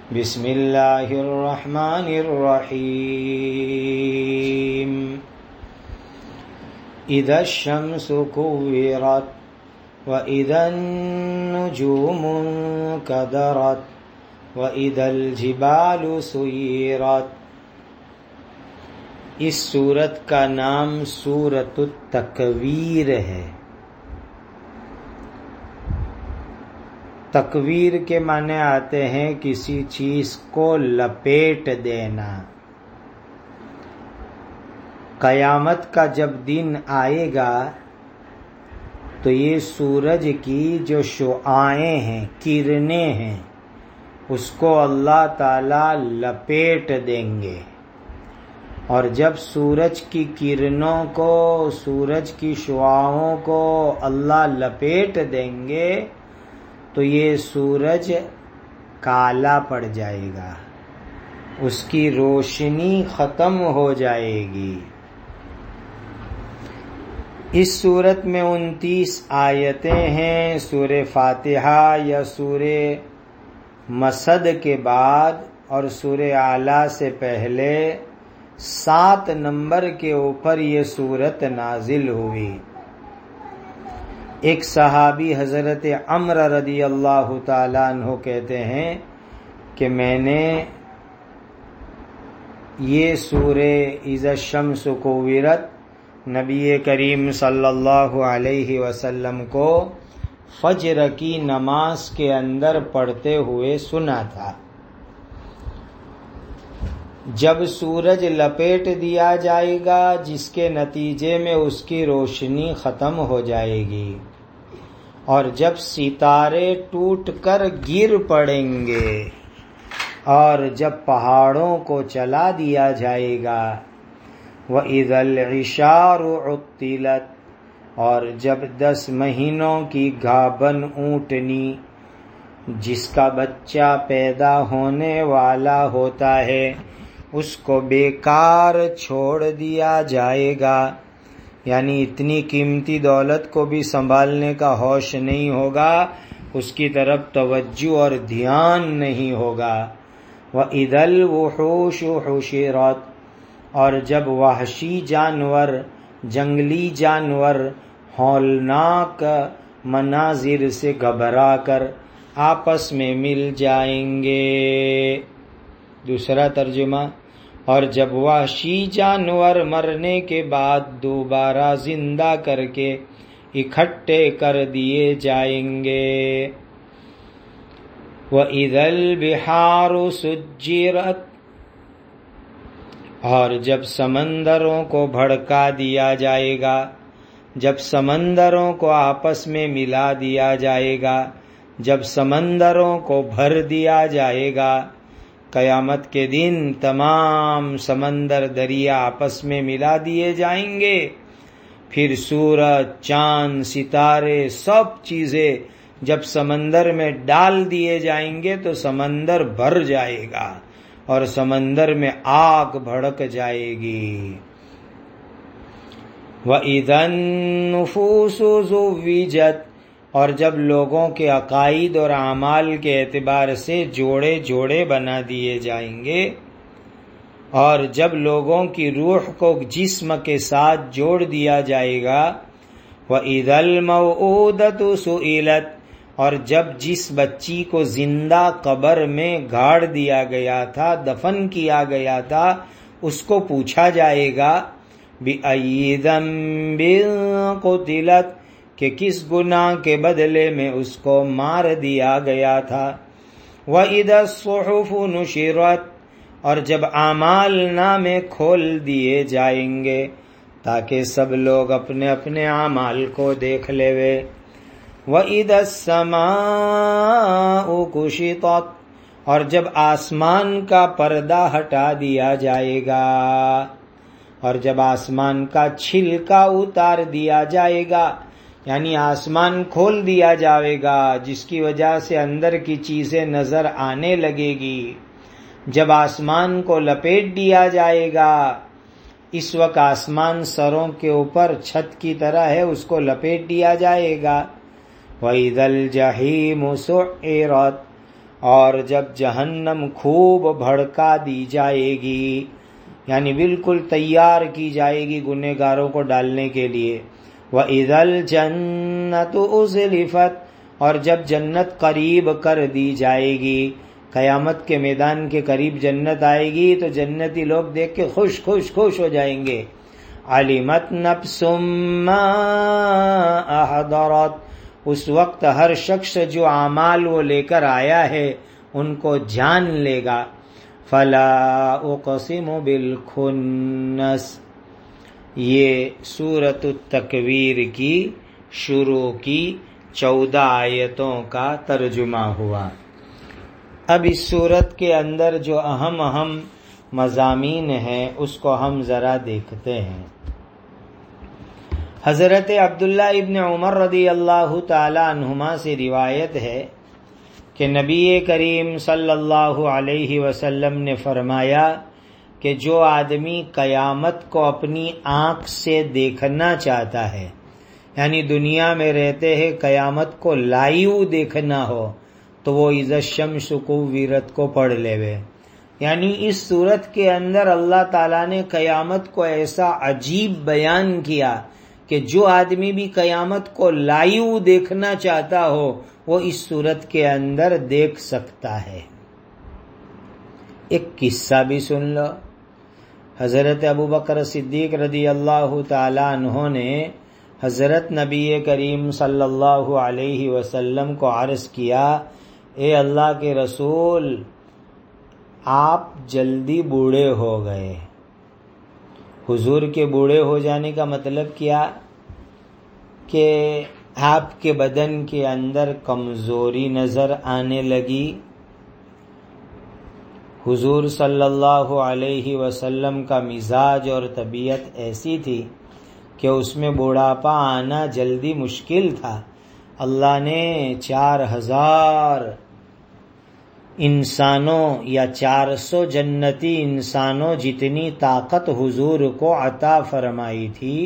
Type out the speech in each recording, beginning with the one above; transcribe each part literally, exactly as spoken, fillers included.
بسم اللہ الرحمن الرحیم اذا الشمس كورت واذا النجوم انكدرت واذا الجبال سيرت۔ اس سورت کا نام سورۃ التکویر ہے۔ تکویر کے معنی آتے ہیں کسی چیز کو لپیٹ دینا۔ قیامت کا جب دن آئے گا تو یہ سورج کی جو شعاعیں ہیں، کرنیں ہیں، اس کو اللہ تعالی لپیٹ دیں گے، اور جب سورج کی کرنوں کو، سورج کی شعاعوں کو اللہ لپیٹ دیں گے تو یہ سورج کالا پڑ جائے گا، اس کی روشنی ختم ہو جائے گی۔ اس سورت میں انتیس آیتیں ہیں۔ سورہ فاتحہ یا سورہ مسد کے بعد اور سورہ اعلیٰ سے پہلے سات نمبر کے اوپر یہ سورت نازل ہوئی۔ ایک صحابی حضرت عمر رضی اللہ تعالیٰ عنہ کہتے ہیں کہ میں نے یہ سورہ اذا الشمس کورت نبی کریم صلی اللہ علیہ وسلم کو فجر کی نماز کے اندر پڑھتے ہوئے سنا تھا۔ جب سورج لپیٹ دیا جائے گا جس کے نتیجے میں اس کی روشنی ختم ہو جائے گی، اور جب ستارے ٹوٹ کر گر پڑیں گے، اور جب پہاڑوں کو چلا دیا جائے گا، وَإِذَا الْعِشَارُ عُطِّلَتْ، اور جب دس مہینوں کی گھابن اونٹنی جس کا بچہ پیدا ہونے والا ہوتا ہے اس کو بیکار چھوڑ دیا جائے گا، یعنی اتنی قیمتی دولت کو بھی سنبھالنے کا ہوش نہیں ہوگا، اس کی طرف توجہ اور دھیان نہیں ہوگا۔ وَإِذَا الْوُحُوشُ حُشِرَتْ، اور جب وحشی جانور، جنگلی جانور ہولناک مناظر سے گھبرا کر آپس میں مل جائیں گے۔ دوسرا ترجمہ، اور جب وحشی جانور مرنے کے بعد دوبارہ زندہ کر کے اکٹھے کر دیے جائیں گے۔ وَإِذَا الْبِحَارُ سُجِّرَتْ، اور جب سمندروں کو بھڑکا دیا جائے گا، جب سمندروں کو آپس میں ملا دیا جائے گا، جب سمندروں کو بھر دیا جائے گا۔ قیامت کے دن تمام سمندر دریا آپس میں ملا دیے جائیں گے، پھر سورج، چاند، ستارے، سب چیزیں جب سمندر میں ڈال دیے جائیں گے تو سمندر بھر جائے گا اور سمندر میں آگ بھڑک جائے گی۔ وَإِذَا النُّفُوسُ زُوِّجَتْ، اور جب لوگوں کے عقائد اور اعمال کے اعتبار سے جوڑے جوڑے بنا دیے جائیں گے، اور جب لوگوں کی روح کو جسم کے ساتھ جوڑ دیا جائے گا۔ وَإِذَا الْمَوْءُودَةُ سُئِلَتْ، اور جب جس بچی کو زندہ قبر میں گاڑ دیا گیا تھا، دفن کیا گیا تھا، اس کو پوچھا جائے گا بِأَيِّ ذَنبٍ قُتِلَتْ، کہ کس گناہ کے بدلے میں اس کو مار دیا گیا تھا۔ وَإِذَا الصُّحُفُ نُشِرَتْ، اور جب اعمال نامے کھول دیے جائیں گے تاکہ سب لوگ اپنے اپنے اعمال کو دیکھ لے۔ وَإِذَا السَّمَاءُ كُشِطَتْ، اور جب آسمان کا پردہ ہٹا دیا جائے گا، اور جب آسمان کا چھلکا اتار دیا جائے گا، یعنی آسمان کھول دیا جائے گا جس کی وجہ سے اندر کی چیزیں نظر آنے لگے گی۔ جب آسمان کو لپیٹ دیا جائے گا، اس وقت آسمان سروں کے اوپر چھت کی طرح ہے، اس کو لپیٹ دیا جائے گا۔ وَإِذَا الْجَحِيمُ سُعِّرَتْ، اور جب جہنم خوب بھڑکا دی جائے گی، یعنی بالکل تیار کی جائے گی گنہگاروں کو ڈالنے کے لیے، وَإِذَا الْجَنَّةُ أُزْلِفَتْ، اور جب جنت قریب کر دی جائے گی، قیامت کے میدان کے قریب جنت آئے گی تو جنتی لوگ دیکھ کے خوش خوش خوش ہو جائیں گے۔ عَلِمَتْ نَفْسٌ مَّا أَحْضَرَتْ، اس وقت ہر شخص جو اعمال وہ لے کر آیا ہے ان کو جان لے گا۔ فَلَا أُقْسِمُ بِالْخُنَّسِ، یہ سورۃ التکویر کی شروع کی چودہ آیتوں کا ترجمہ ہوا۔ اب اس سورت کے اندر جو اہم اہم مضامین ہیں اس کو ہم ذرا دیکھتے ہیں۔ حضرت عبداللہ ابن عمر رضی اللہ تعالی عنہما سے روایت ہے کہ نبی کریم صلی اللہ علیہ وسلم نے فرمایا کہ جو آدمی قیامت کو اپنی آنکھ سے دیکھنا چاہتا ہے، یعنی دنیا میں رہتے ہیں قیامت کو لائیو دیکھنا ہو، تو وہ اذا الشمس کوورت کو پڑھ لے وے۔ یعنی اس صورت کے اندر اللہ تعالیٰ نے قیامت کو ایسا عجیب بیان کیا کہ جو آدمی بھی قیامت کو لائیو دیکھنا چاہتا ہو وہ اس صورت کے اندر دیکھ سکتا ہے۔ ایک قصہ بھی سن لو۔ حضرت ابوبکر صدیق رضی اللہ تعالی عنہ نے حضرت نبی کریم صلی اللہ علیہ وسلم کو عرض کیا، اے اللہ کے رسول، آپ جلدی بوڑھے ہو گئے۔ حضور کے بوڑھے ہو جانے کا مطلب کیا کہ آپ کے بدن کے اندر کمزوری نظر آنے لگی۔ حضور صلی اللہ علیہ وسلم کا مزاج اور طبیعت ایسی تھی کہ اس میں بوڑھاپا آنا جلدی مشکل تھا۔ اللہ نے چار ہزار انسانوں یا چار سو جنتی انسانوں جتنی طاقت حضور کو عطا فرمائی تھی،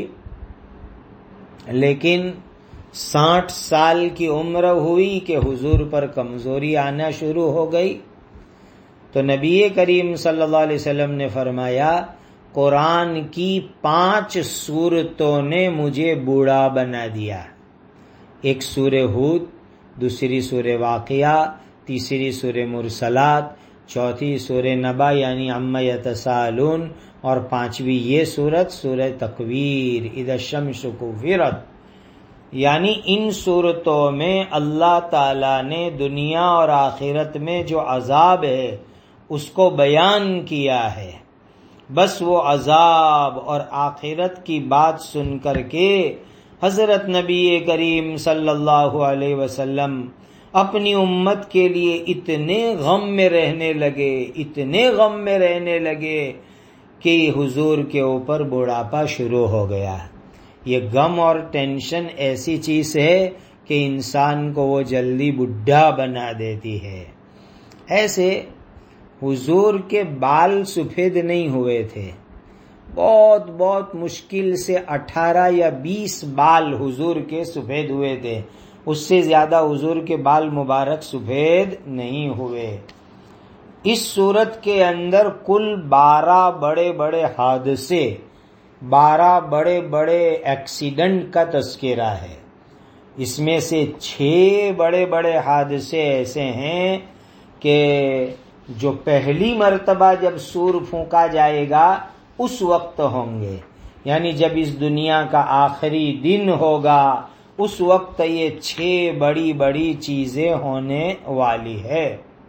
لیکن ساٹھ سال کی عمر ہوئی کہ حضور پر کمزوری آنا شروع ہو گئی۔ تو نبی کریم صلی اللہ علیہ وسلم نے فرمایا، قرآن کی پانچ سورتوں نے مجھے بوڑھا بنا دیا۔ ایک سورہ ہود، دوسری سورہ واقعہ، تیسری سورہ مرسلات، چوتھی سورہ نبا یعنی عما یتساءلون، اور پانچویں یہ سورت سورہ تکویر اذا الشمس کوورت۔ یعنی ان صورتوں میں اللہ تعالیٰ نے دنیا اور آخرت میں جو عذاب ہے اس کو بیان کیا ہے۔ بس وہ عذاب اور آخرت کی بات سن کر کے حضرت نبی کریم صلی اللہ علیہ وسلم اپنی امت کے لیے اتنے غم میں رہنے لگے، اتنے غم میں رہنے لگے کہ حضور کے اوپر بڑھاپا شروع ہو گیا۔ یہ غم اور ٹینشن ایسی چیز ہے کہ انسان کو وہ جلدی بڈھا بنا دیتی ہے۔ ایسے حضور کے بال سفید نہیں ہوئے تھے، بہت بہت مشکل سے اٹھارہ یا بیس بال حضور کے سفید ہوئے تھے، اس سے زیادہ حضور کے بال مبارک سفید نہیں ہوئے۔ اس صورت کے اندر کل بارہ بڑے بڑے حادثے، بارہ بڑے بڑے ایکسیڈنٹ کا تذکرہ ہے۔ اس میں سے چھ بڑے بڑے حادثے ایسے ہیں کہ جو پہلی مرتبہ جب سور پھونکا جائے گا اس وقت ہوں گے، یعنی جب اس دنیا کا آخری دن ہوگا اس وقت یہ چھ بڑی بڑی چیزیں ہونے والی ہے۔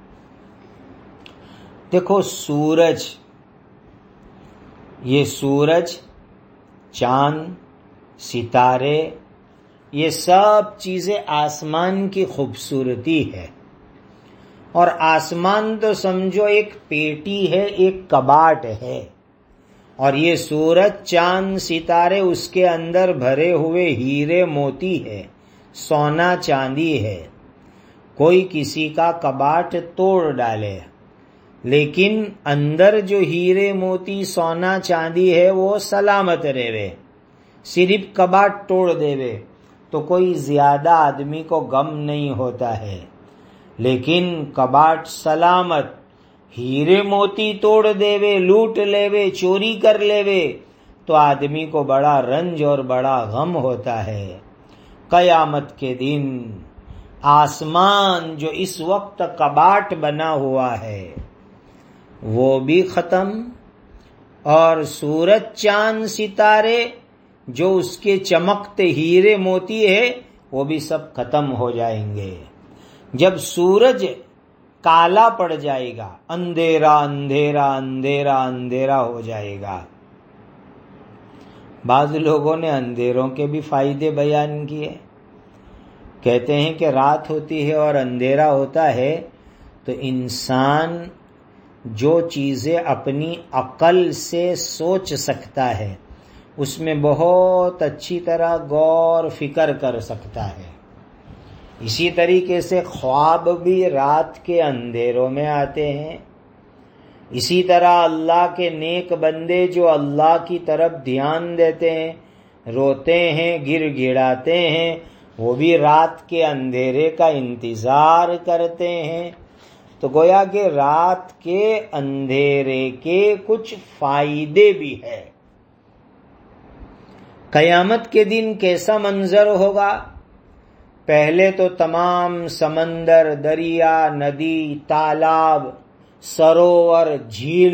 دیکھو سورج، یہ سورج، چاند، ستارے، یہ سب چیزیں آسمان کی خوبصورتی ہے۔ اور آسمان تو سمجھو ایک پیٹی ہے، ایک کباٹ ہے، اور یہ سورج، چاند، ستارے اس کے اندر بھرے ہوئے ہیرے موتی ہے، سونا چاندی ہے۔ کوئی کسی کا کباٹ توڑ ڈالے لیکن اندر جو ہیرے موتی سونا چاندی ہے وہ سلامت رہے، صرف کباٹ توڑ دے وے تو کوئی زیادہ آدمی کو غم نہیں ہوتا ہے۔ لیکن کباٹ سلامت ہیرے موتی توڑ دیوے، لوٹ لیوے، چوری کر لیوے تو آدمی کو بڑا رنج اور بڑا غم ہوتا ہے۔ قیامت کے دن آسمان جو اس وقت کباٹ بنا ہوا ہے وہ بھی ختم، اور سورج چاند ستارے جو اس کے چمکتے ہیرے موتی ہے وہ بھی سب ختم ہو جائیں گے۔ جب سورج کالا پڑ جائے گا، اندھیرا اندھیرا اندھیرا اندھیرا ہو جائے گا۔ بعض لوگوں نے اندھیروں کے بھی فائدے بیان کیے، کہتے ہیں کہ رات ہوتی ہے اور اندھیرا ہوتا ہے تو انسان جو چیزیں اپنی عقل سے سوچ سکتا ہے اس میں بہت اچھی طرح غور فکر کر سکتا ہے۔ اسی طریقے سے خواب بھی رات کے اندھیروں میں آتے ہیں۔ اسی طرح اللہ کے نیک بندے جو اللہ کی طرف دھیان دیتے ہیں، روتے ہیں، گر گڑاتے ہیں، وہ بھی رات کے اندھیرے کا انتظار کرتے ہیں۔ تو گویا کہ رات کے اندھیرے کے کچھ فائدے بھی ہیں۔ قیامت کے دن کیسا منظر ہوگا؟ پہلے تو تمام سمندر، دریا، ندی، تالاب، سروور، جھیل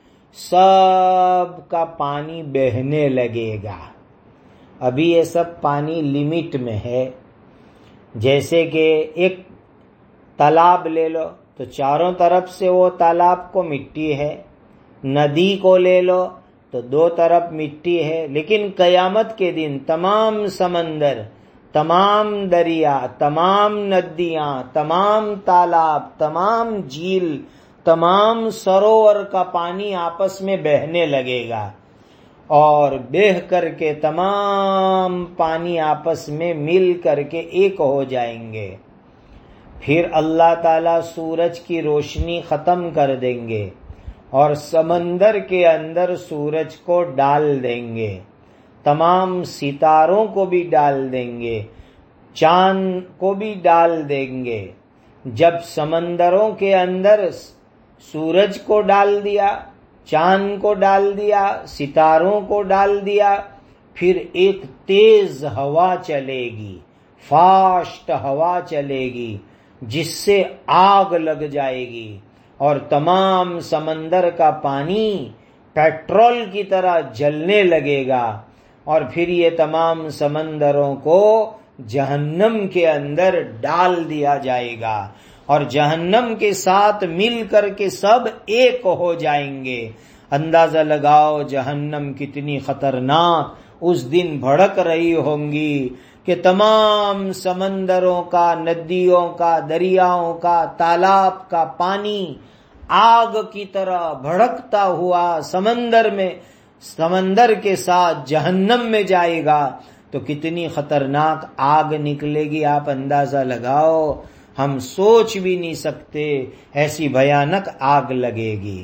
سب کا پانی بہنے لگے گا۔ ابھی یہ سب پانی لمٹ میں ہے۔ جیسے کہ ایک تالاب لے لو تو چاروں طرف سے وہ تالاب کو مٹی ہے، ندی کو لے لو تو دو طرف مٹی ہے، لیکن قیامت کے دن تمام سمندر، تمام دریا، تمام ندیاں، تمام تالاب، تمام جھیل، تمام سروور کا پانی آپس میں بہنے لگے گا، اور بہہ کر کے تمام پانی آپس میں مل کر کے ایک ہو جائیں گے۔ پھر اللہ تعالیٰ سورج کی روشنی ختم کر دیں گے اور سمندر کے اندر سورج کو ڈال دیں گے، تمام ستاروں کو بھی ڈال دیں گے، چاند کو بھی ڈال دیں گے۔ جب سمندروں کے اندر سورج کو ڈال دیا، چاند کو ڈال دیا، ستاروں کو ڈال دیا، پھر ایک تیز ہوا چلے گی، فاسٹ ہوا چلے گی، جس سے آگ لگ جائے گی اور تمام سمندر کا پانی پیٹرول کی طرح جلنے لگے گا، اور پھر یہ تمام سمندروں کو جہنم کے اندر ڈال دیا جائے گا، اور جہنم کے ساتھ مل کر کے سب ایک ہو جائیں گے۔ اندازہ لگاؤ جہنم کتنی خطرناک اس دن بھڑک رہی ہوں گی کہ تمام سمندروں کا، ندیوں کا، دریاؤں کا، تالاب کا پانی آگ کی طرح بھڑکتا ہوا سمندر میں، سمندر کے ساتھ جہنم میں جائے گا تو کتنی خطرناک آگ نکلے گی، آپ اندازہ لگاؤ، ہم سوچ بھی نہیں سکتے، ایسی بھیانک آگ لگے گی۔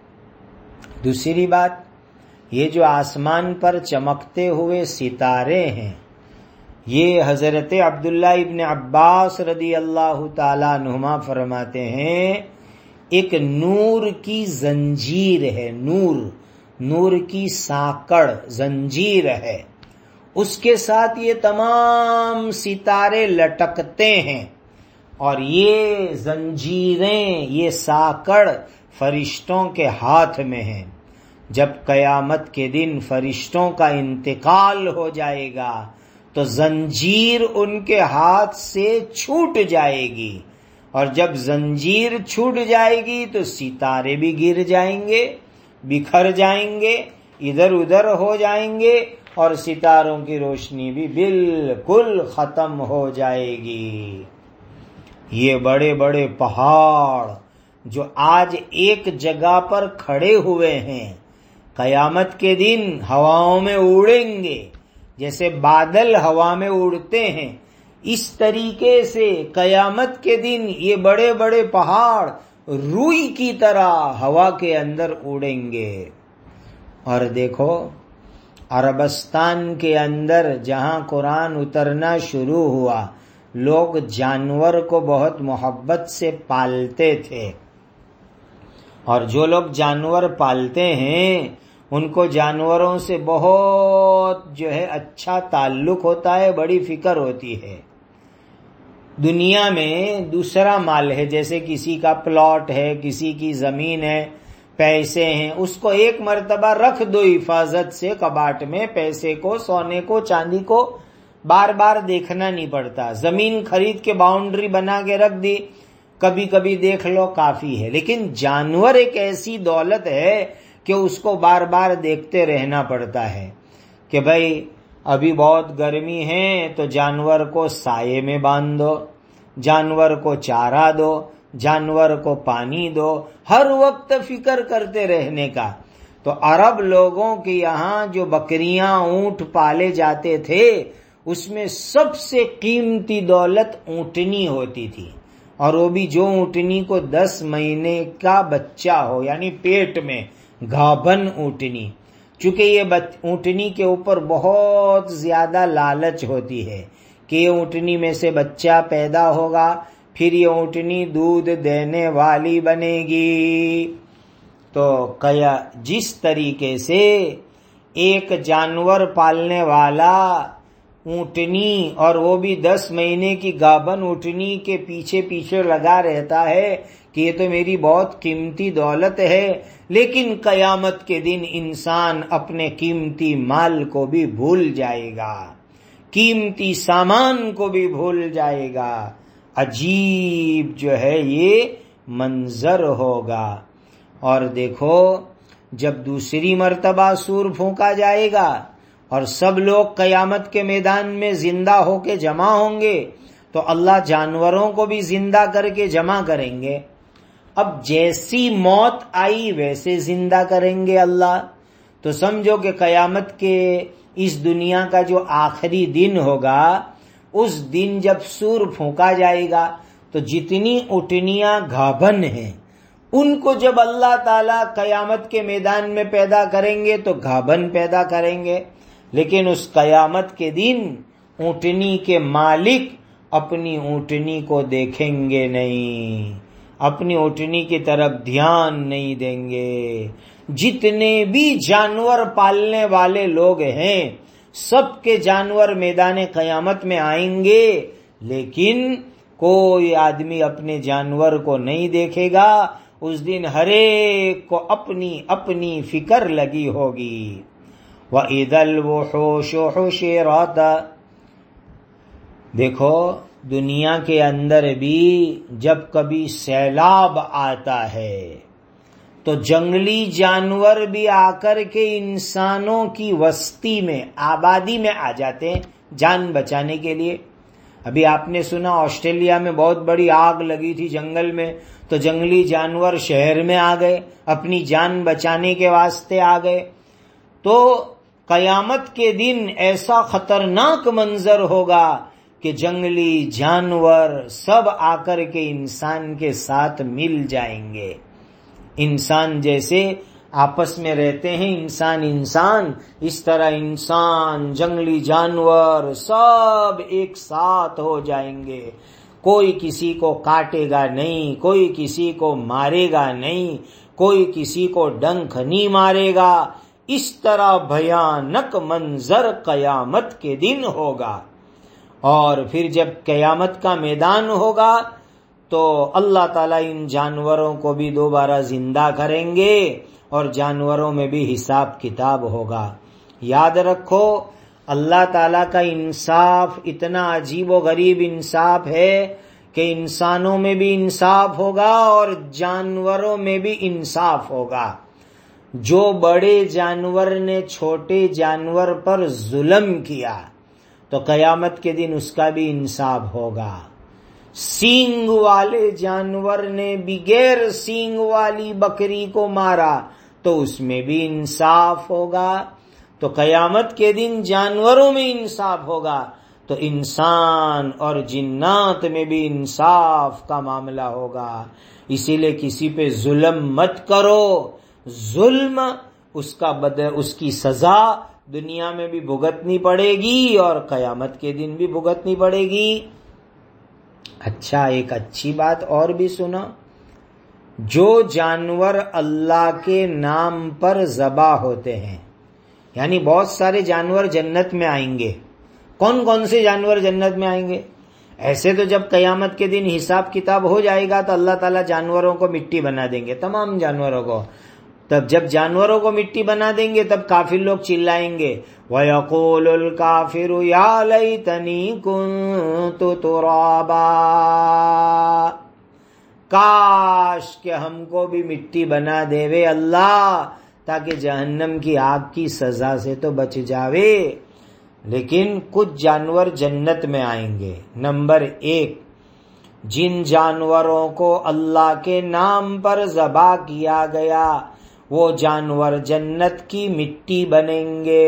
دوسری بات، یہ جو آسمان پر چمکتے ہوئے ستارے ہیں، یہ حضرت عبداللہ ابن عباس رضی اللہ تعالیٰ عنہما فرماتے ہیں ایک نور کی زنجیر ہے، نور نور کی ساکڑ، زنجیر ہے، اس کے ساتھ یہ تمام ستارے لٹکتے ہیں، اور یہ زنجیریں، یہ ساکڑ فرشتوں کے ہاتھ میں ہیں۔ جب قیامت کے دن فرشتوں کا انتقال ہو جائے گا تو زنجیر ان کے ہاتھ سے چھوٹ جائے گی، اور جب زنجیر چھوٹ جائے گی تو ستارے بھی گر جائیں گے، بکھر جائیں گے، ادھر ادھر ہو جائیں گے، اور ستاروں کی روشنی بھی بالکل ختم ہو جائے گی۔ یہ بڑے بڑے پہاڑ جو آج ایک جگہ پر کھڑے ہوئے ہیں، قیامت کے دن ہواؤں میں اڑیں گے، جیسے بادل ہوا میں اڑتے ہیں، اس طریقے سے قیامت کے دن یہ بڑے بڑے پہاڑ روئی کی طرح ہوا کے اندر اڑیں گے۔ اور دیکھو عربستان کے اندر جہاں قرآن اترنا شروع ہوا، لوگ جانور کو بہت محبت سے پالتے تھے، اور جو لوگ جانور پالتے ہیں ان کو جانوروں سے بہت جو ہے اچھا تعلق ہوتا ہے، بڑی فکر ہوتی ہے۔ دنیا میں دوسرا مال ہے، جیسے کسی کا پلاٹ ہے، کسی کی زمین ہے، پیسے ہیں، اس کو ایک مرتبہ رکھ دو حفاظت سے کباٹ میں، پیسے کو، سونے کو، چاندی کو بار بار دیکھنا نہیں پڑتا۔ زمین خرید کے باؤنڈری بنا کے رکھ دی، کبھی کبھی دیکھ لو، کافی ہے۔ لیکن جانور ایک ایسی دولت ہے کہ اس کو بار بار دیکھتے رہنا پڑتا ہے کہ بھائی ابھی بہت گرمی ہے تو جانور کو سائے میں باندھ دو، جانور کو چارہ دو، جانور کو پانی دو، ہر وقت فکر کرتے رہنے کا۔ تو عرب لوگوں کے یہاں جو بکریاں، اونٹ پالے جاتے تھے، اس میں سب سے قیمتی دولت اونٹنی ہوتی تھی، اور وہ بھی جو اونٹنی کو دس مہینے کا بچہ ہو، یعنی پیٹ میں گابھن اونٹنی۔ چونکہ یہ اونٹنی کے اوپر بہت زیادہ لالچ ہوتی ہے کہ یہ اونٹنی میں سے بچہ پیدا ہوگا، پھر یہ اونٹنی دودھ دینے والی بنے گی۔ تو کیا جس طریقے سے ایک جانور پالنے والا اونٹنی، اور وہ بھی دس مہینے کی گابھن اونٹنی کے پیچھے پیچھے لگا رہتا ہے کہ یہ تو میری بہت قیمتی دولت ہے، لیکن قیامت کے دن انسان اپنے قیمتی مال کو بھی بھول جائے گا، قیمتی سامان کو بھی بھول جائے گا۔ عجیب جو ہے یہ منظر ہوگا۔ اور دیکھو جب دوسری مرتبہ سور پھونکا جائے گا اور سب لوگ قیامت کے میدان میں زندہ ہو کے جمع ہوں گے، تو اللہ جانوروں کو بھی زندہ کر کے جمع کریں گے۔ اب جیسی موت آئی ویسے زندہ کریں گے اللہ۔ تو سمجھو کہ قیامت کے اس دنیا کا جو آخری دن ہوگا، اس دن جب سور پھونکا جائے گا تو جتنی اٹنیاں گابھن ہیں ان کو جب اللہ تعالیٰ قیامت کے میدان میں پیدا کریں گے تو گابھن پیدا کریں گے، لیکن اس قیامت کے دن اونٹنی کے مالک اپنی اونٹنی کو دیکھیں گے نہیں، اپنی اونٹنی کی طرف دھیان نہیں دیں گے۔ جتنے بھی جانور پالنے والے لوگ ہیں سب کے جانور میدان قیامت میں آئیں گے، لیکن کوئی آدمی اپنے جانور کو نہیں دیکھے گا۔ اس دن ہر ایک کو اپنی اپنی فکر لگی ہوگی۔ وَإِذَا الْوُحُوشُ حُشِرَتْ۔ دیکھو دنیا کے اندر بھی جب کبھی سیلاب آتا ہے تو جنگلی جانور بھی آ کر کے انسانوں کی وسطی میں، آبادی میں آ جاتے ہیں جان بچانے کے لیے۔ ابھی آپ نے سنا آسٹریلیا میں بہت بڑی آگ لگی تھی جنگل میں، تو جنگلی جانور شہر میں آ گئے، اپنی جان بچانے کے واسطے آ گئے۔ تو قیامت کے دن ایسا خطرناک منظر ہوگا کہ جنگلی جانور سب آ کر کے انسان کے ساتھ مل جائیں گے۔ انسان جیسے آپس میں رہتے ہیں انسان انسان، اس طرح انسان، جنگلی جانور سب ایک ساتھ ہو جائیں گے۔ کوئی کسی کو کاٹے گا نہیں، کوئی کسی کو مارے گا نہیں، کوئی کسی کو ڈنک نہیں مارے گا۔ اس طرح بھیانک منظر قیامت کے دن ہوگا۔ اور پھر جب قیامت کا میدان ہوگا تو اللہ تعالیٰ ان جانوروں کو بھی دوبارہ زندہ کریں گے اور جانوروں میں بھی حساب کتاب ہوگا۔ یاد رکھو اللہ تعالیٰ کا انصاف اتنا عجیب و غریب انصاف ہے کہ انسانوں میں بھی انصاف ہوگا اور جانوروں میں بھی انصاف ہوگا۔ جو بڑے جانور نے چھوٹے جانور پر ظلم کیا تو قیامت کے دن اس کا بھی انصاف ہوگا۔ سینگ والے جانور نے بغیر سینگ والی بکری کو مارا تو اس میں بھی انصاف ہوگا۔ تو قیامت کے دن جانوروں میں انصاف ہوگا تو انسان اور جنات میں بھی انصاف کا معاملہ ہوگا۔ اسی لیے کسی پہ ظلم مت کرو، ظلم اس کا بدل، اس کی سزا دنیا میں بھی بھگتنی پڑے گی اور قیامت کے دن بھی بھگتنی پڑے گی۔ اچھا، ایک اچھی بات اور بھی سنو، جو جانور اللہ کے نام پر ذبح ہوتے ہیں، یعنی بہت سارے جانور جنت میں آئیں گے۔ کون کون سے جانور جنت میں آئیں گے؟ ایسے تو جب قیامت کے دن حساب کتاب ہو جائے گا تو اللہ تعالیٰ جانوروں کو مٹی بنا دیں گے، تمام جانوروں کو۔ تب جب جانوروں کو مٹی بنا دیں گے تب کافر لوگ چلائیں گے، وَيَقُولُ الْكَافِرُ يَا لَيْتَنِي كُنتُ تُرَابًا، کاش کہ ہم کو بھی مٹی بنا دے وے اللہ، تاکہ جہنم کی آگ کی سزا سے تو بچ جاوے۔ لیکن کچھ جانور جنت میں آئیں گے۔ نمبر ایک، جن جانوروں کو اللہ کے نام پر ذبح کیا گیا وہ جانور جنت کی مٹی بنیں گے۔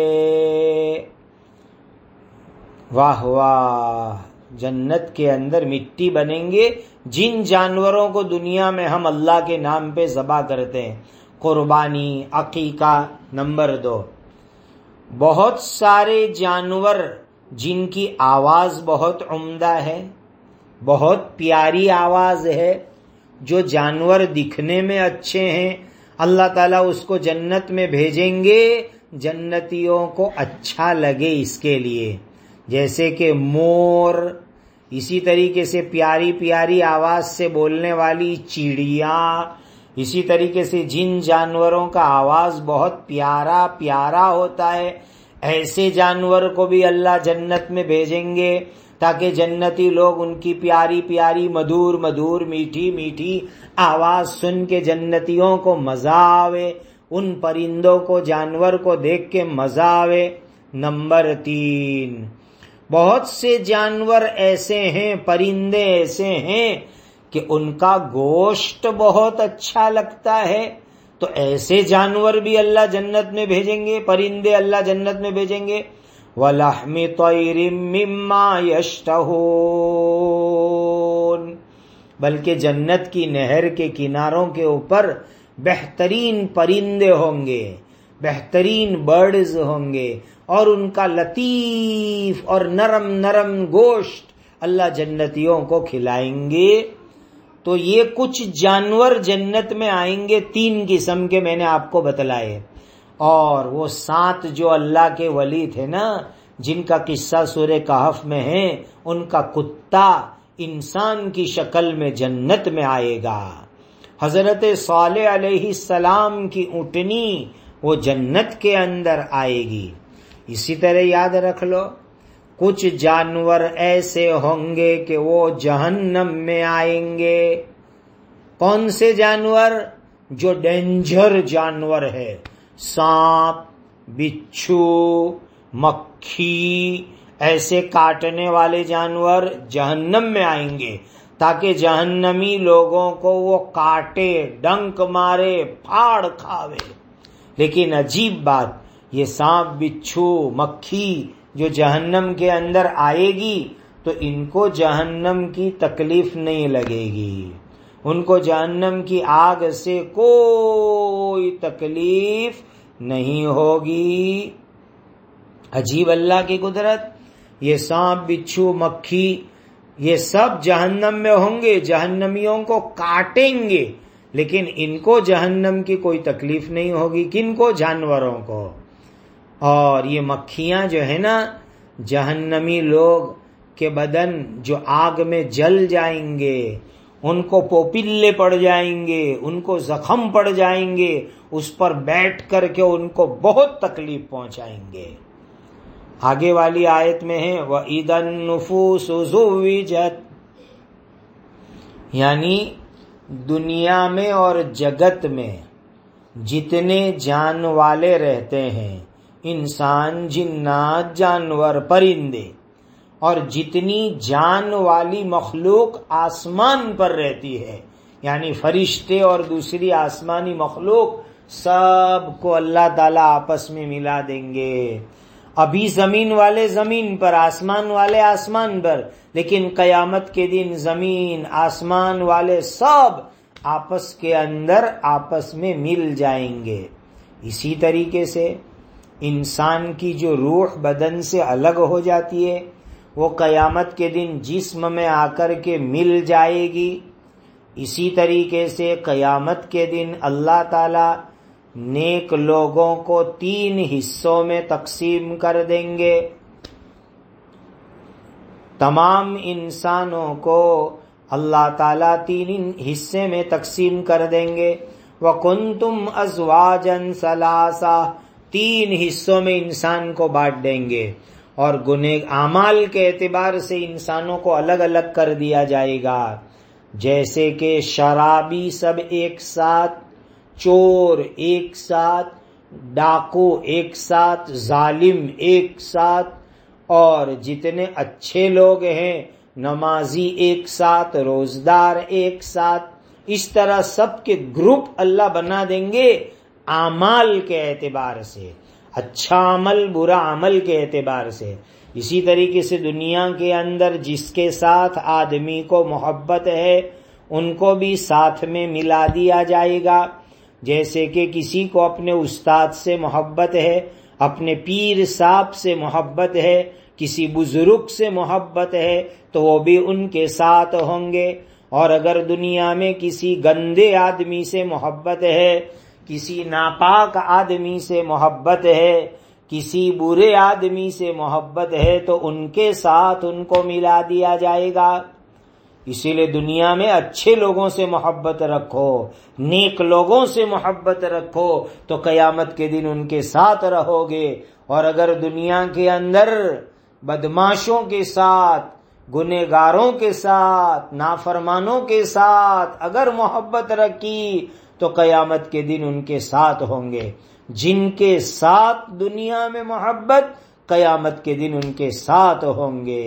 واہ واہ، جنت کے اندر مٹی بنیں گے جن جانوروں کو دنیا میں ہم اللہ کے نام پہ ذبح کرتے ہیں، قربانی، عقیقہ۔ نمبر دو، بہت سارے جانور جن کی آواز بہت عمدہ ہے، بہت پیاری آواز ہے، جو جانور دکھنے میں اچھے ہیں، اللہ تعالیٰ اس کو جنت میں بھیجیں گے جنتیوں کو اچھا لگے اس کے لیے، جیسے کہ مور، اسی طریقے سے پیاری پیاری آواز سے بولنے والی چڑیاں، اسی طریقے سے جن جانوروں کا آواز بہت پیارا پیارا ہوتا ہے ایسے جانور کو بھی اللہ جنت میں بھیجیں گے تاکہ جنتی لوگ ان کی پیاری پیاری مدھور مدھور میٹھی میٹھی آواز سن کے جنتیوں کو مزہ آوے، ان پرندوں کو جانور کو دیکھ کے مزہ آوے۔ نمبر تین، بہت سے جانور ایسے ہیں، پرندے ایسے ہیں کہ ان کا گوشت بہت اچھا لگتا ہے، تو ایسے جانور بھی اللہ جنت میں بھیجیں گے، پرندے اللہ جنت میں بھیجیں گے۔ وَلَحْمِ طَيْرٍ مِّمَّا يَشْتَهُونَ، بلکہ جنت کی نہر کے کناروں کے اوپر بہترین پرندے ہوں گے، بہترین برڈز ہوں گے، اور ان کا لطیف اور نرم نرم گوشت اللہ جنتیوں کو کھلائیں گے۔ تو یہ کچھ جانور جنت میں آئیں گے، تین قسم کے میں نے آپ کو بتلائے، اور وہ سات جو اللہ کے ولی تھے نا، جن کا قصہ سورہ کہف میں ہے، ان کا کتا انسان کی شکل میں جنت میں آئے گا۔ حضرت صالح علیہ السلام کی اونٹنی وہ جنت کے اندر آئے گی۔ اسی طرح یاد رکھ لو، کچھ جانور ایسے ہوں گے کہ وہ جہنم میں آئیں گے۔ کون سے جانور؟ جو ڈینجر جانور ہے، سانپ، بچھو، مکھی، ایسے کاٹنے والے جانور جہنم میں آئیں گے تاکہ جہنمی لوگوں کو وہ کاٹے، ڈنک مارے، پھاڑ کھاوے۔ لیکن عجیب بات، یہ سانپ، بچھو، مکھی جو جہنم کے اندر آئے گی تو ان کو جہنم کی تکلیف نہیں لگے گی، ان کو جہنم کی آگ سے کوئی تکلیف نہیں ہوگی۔ عجیب اللہ کی قدرت، یہ سانپ، بچھو، مکھی یہ سب جہنم میں ہوں گے، جہنمیوں کو کاٹیں گے، لیکن ان کو جہنم کی کوئی تکلیف نہیں ہوگی۔ کن کو؟ جانوروں کو۔ اور یہ مکھیاں جو ہے نا، جہنمی لوگ کے بدن جو آگ میں جل جائیں گے، ان کو پوپلے پڑ جائیں گے، ان کو زخم پڑ جائیں گے، اس پر بیٹھ کر کے ان کو بہت تکلیف پہنچائیں گے۔ آگے والی آیت میں ہے وَإِذَا النُّفُوسُ زُوِّجَتْ، یعنی دنیا میں اور جگت میں جتنے جان والے رہتے ہیں، انسان، جنات، جانور، پرندے، اور جتنی جان والی مخلوق آسمان پر رہتی ہے، یعنی فرشتے اور دوسری آسمانی مخلوق، سب کو اللہ تعالیٰ آپس میں ملا دیں گے۔ ابھی زمین والے زمین پر، آسمان والے آسمان پر، لیکن قیامت کے دن زمین آسمان والے سب آپس کے اندر آپس میں مل جائیں گے۔ اسی طریقے سے انسان کی جو روح بدن سے الگ ہو جاتی ہے، وہ قیامت کے دن جسم میں آ کر کے مل جائے گی۔ اسی طریقے سے قیامت کے دن اللہ تعالی نیک لوگوں کو تین حصوں میں تقسیم کر دیں گے۔ تمام انسانوں کو اللہ تعالیٰ تین حصے میں تقسیم کر دیں گے۔ وَكُنْتُمْ أَزْوَاجًا ثَلَاثًا، تین حصوں میں انسان کو بانٹ دیں گے، اور گنہ اعمال کے اعتبار سے انسانوں کو الگ الگ کر دیا جائے گا، جیسے کہ شرابی سب ایک ساتھ، چور ایک ساتھ، ڈاکو ایک ساتھ، ظالم ایک ساتھ، اور جتنے اچھے لوگ ہیں نمازی ایک ساتھ، روزدار ایک ساتھ، اس طرح سب کے گروپ اللہ بنا دیں گے اعمال کے اعتبار سے، اچھا عمل برا عمل کے اعتبار سے۔ اسی طریقے سے دنیا کے اندر جس کے ساتھ آدمی کو محبت ہے ان کو بھی ساتھ میں ملا دیا جائے گا، جیسے کہ کسی کو اپنے استاد سے محبت ہے، اپنے پیر صاحب سے محبت ہے، کسی بزرگ سے محبت ہے تو وہ بھی ان کے ساتھ ہوں گے۔ اور اگر دنیا میں کسی گندے آدمی سے محبت ہے، کسی ناپاک آدمی سے محبت ہے، کسی برے آدمی سے محبت ہے تو ان کے ساتھ ان کو ملا دیا جائے گا۔ اسی لیے دنیا میں اچھے لوگوں سے محبت رکھو، نیک لوگوں سے محبت رکھو تو قیامت کے دن ان کے ساتھ رہو گے۔ اور اگر دنیا کے اندر بدماشوں کے ساتھ، گنہگاروں کے ساتھ، نافرمانوں کے ساتھ اگر محبت رکھی تو قیامت کے دن ان کے ساتھ ہوں گے۔ جن کے ساتھ دنیا میں محبت، قیامت کے دن ان کے ساتھ ہوں گے۔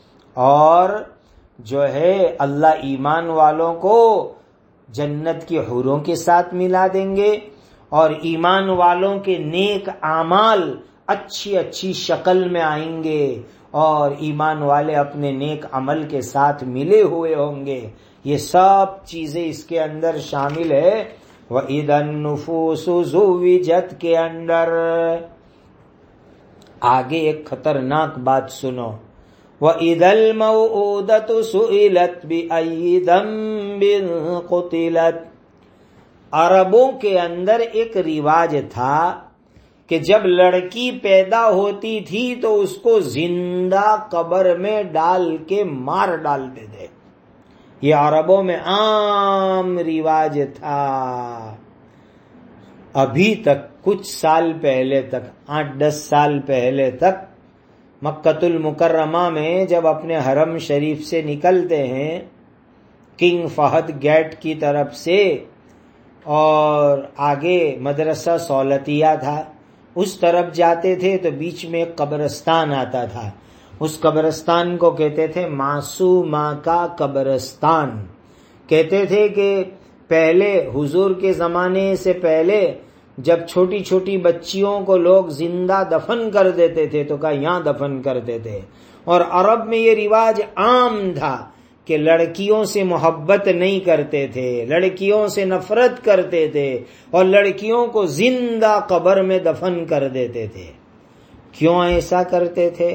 اور جو ہے اللہ ایمان والوں کو جنت کی حوروں کے ساتھ ملا دیں گے، اور ایمان والوں کے نیک اعمال اچھی اچھی شکل میں آئیں گے، اور ایمان والے اپنے نیک عمل کے ساتھ ملے ہوئے ہوں گے۔ یہ سب چیزیں اس کے اندر شامل ہے۔ وَإِذَا النُّفُوسُ زُوِّجَتْ کے اندر آگے ایک خطرناک بات سنو، وَإِذَا الْمَوْءُودَةُ سُئِلَتْ بِأَيِّ ذَنبٍ قُتِلَتْ۔ عربوں کے اندر ایک رواج تھا کہ جب لڑکی پیدا ہوتی تھی تو اس کو زندہ قبر میں ڈال کے مار ڈالتے تھے۔ یہ عربوں میں عام رواج تھا، ابھی تک کچھ سال پہلے تک، آٹھ دس سال پہلے تک مکۃ المکرمہ میں جب اپنے حرم شریف سے نکلتے ہیں کنگ فہد گیٹ کی طرف سے، اور آگے مدرسہ سولتیہ تھا، اس طرف جاتے تھے تو بیچ میں ایک قبرستان آتا تھا، اس قبرستان کو کہتے تھے معصومہ کا قبرستان۔ کہتے تھے کہ پہلے حضور کے زمانے سے پہلے جب چھوٹی چھوٹی بچیوں کو لوگ زندہ دفن کر دیتے تھے تو کہا یہاں دفن کرتے تھے۔ اور عرب میں یہ رواج عام تھا کہ لڑکیوں سے محبت نہیں کرتے تھے، لڑکیوں سے نفرت کرتے تھے، اور لڑکیوں کو زندہ قبر میں دفن کر دیتے تھے۔ کیوں ایسا کرتے تھے؟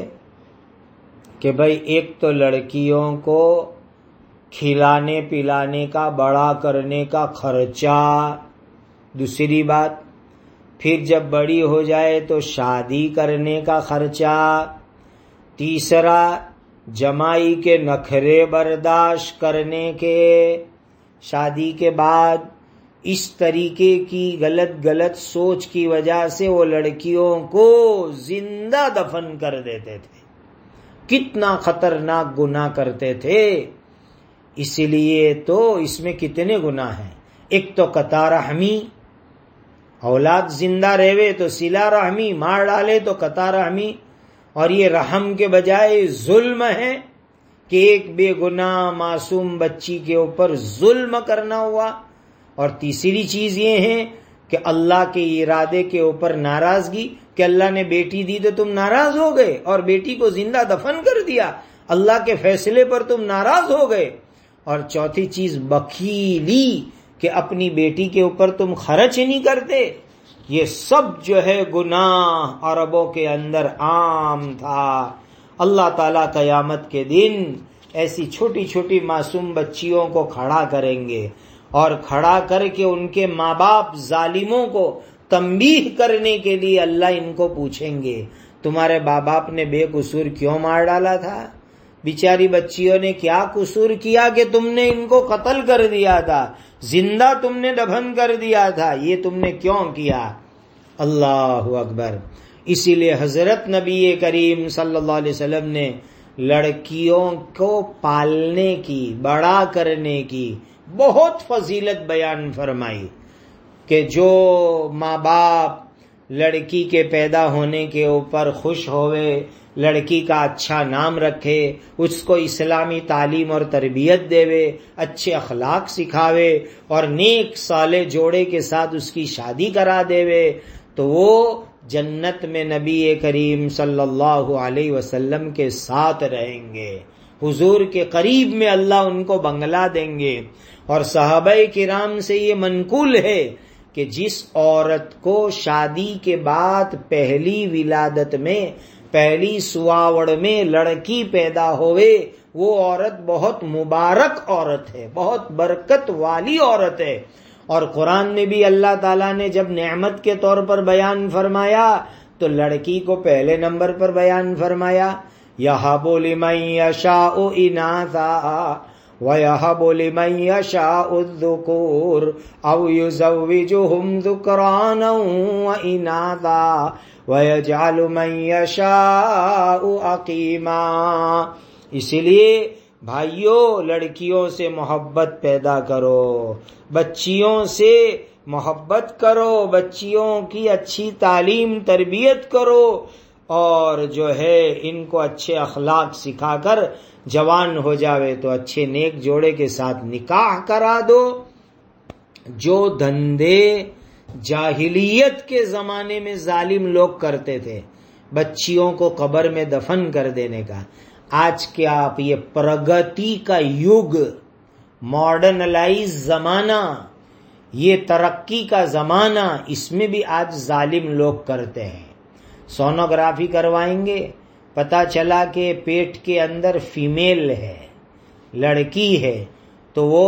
کہ بھئی ایک تو لڑکیوں کو کھلانے پلانے کا، بڑا کرنے کا خرچہ، دوسری بات پھر جب بڑی ہو جائے تو شادی کرنے کا خرچہ، تیسرا جمائی کے نخرے برداشت کرنے کے شادی کے بعد، اس طریقے کی غلط غلط سوچ کی وجہ سے وہ لڑکیوں کو زندہ دفن کر دیتے تھے۔ کتنا خطرناک گناہ کرتے تھے۔ اس لیے تو اس میں کتنے گناہ ہیں۔ ایک تو قطع رحمی، اولاد زندہ رہے تو صلہ رحمی، مار ڈالے تو قطع رحمی، اور یہ رحم کے بجائے ظلم ہے کہ ایک بے گناہ معصوم بچی کے اوپر ظلم کرنا ہوا۔ اور تیسری چیز یہ ہے کہ اللہ کے ارادے کے اوپر ناراضگی، کہ اللہ نے بیٹی دی تو تم ناراض ہو گئے اور بیٹی کو زندہ دفن کر دیا، اللہ کے فیصلے پر تم ناراض ہو گئے۔ اور چوتھی چیز بخیلی، کہ اپنی بیٹی کے اوپر تم خرچ نہیں کرتے۔ یہ سب جو ہے گناہ عربوں کے اندر عام تھا۔ اللہ تعالیٰ قیامت کے دن ایسی چھوٹی چھوٹی معصوم بچیوں کو کھڑا کریں گے اور کھڑا کر کے ان کے ماں باپ ظالموں کو تنبیہ کرنے کے لیے اللہ ان کو پوچھیں گے تمہارے باپ باپ نے بے قصور کیوں مار ڈالا تھا؟ بیچاری بچیوں نے کیا قصور کیا کہ تم نے ان کو قتل کر دیا تھا، زندہ تم نے دفن کر دیا تھا، یہ تم نے کیوں کیا؟ اللہ اکبر۔ اسی لیے حضرت نبی کریم صلی اللہ علیہ وسلم نے لڑکیوں کو پالنے کی، بڑا کرنے کی بہت فضیلت بیان فرمائی کہ جو ماں باپ لڑکی کے پیدا ہونے کے اوپر خوش ہوئے، لڑکی کا اچھا نام رکھے، اس کو اسلامی تعلیم اور تربیت دے، اچھے اخلاق سکھاوے اور نیک صالح جوڑے کے ساتھ اس کی شادی کرا دے، تو وہ جنت میں نبی کریم صلی اللہ علیہ وسلم کے ساتھ رہیں گے، حضور کے قریب میں اللہ ان کو بنگلہ دیں گے۔ اور صحابہ کرام سے یہ منقول ہے کہ جس عورت کو شادی کے بعد پہلی ولادت میں، پہلی سواوڑ میں لڑکی پیدا ہوئے، وہ عورت بہت مبارک عورت ہے، بہت برکت والی عورت ہے۔ اور قرآن میں بھی اللہ تعالیٰ نے جب نعمت کے طور پر بیان فرمایا تو لڑکی کو پہلے نمبر پر بیان فرمایا، یَہَبُ لِمَن یَشَاءُ إِنَاثًا وَيَهَبُ لِمَن يَشَاءُ الذُّكُورَ أَوْ يُزَوِّجُهُمْ ذُكْرَانًا وَإِنَاثًا وَيَجْعَلُ مَن يَشَاءُ عَقِيمًا۔ اسی لیے بھائیوں، لڑکیوں سے محبت پیدا کرو، بچیوں سے محبت کرو، بچیوں کی اچھی تعلیم تربیت کرو، اور جو ہے ان کو اچھے اخلاق سکھا کر جوان ہو جاوے تو اچھے نیک جوڑے کے ساتھ نکاح کرا دو۔ جو دھندے جاہلیت کے زمانے میں ظالم لوگ کرتے تھے، بچیوں کو قبر میں دفن کر دینے کا، آج کے آپ یہ پرگتی کا یگ، ماڈرنلائز زمانہ، یہ ترقی کا زمانہ، اس میں بھی آج ظالم لوگ کرتے ہیں۔ سونوگرافی کروائیں گے، پتہ چلا کہ پیٹ کے اندر فیمیل ہے، لڑکی ہے، تو وہ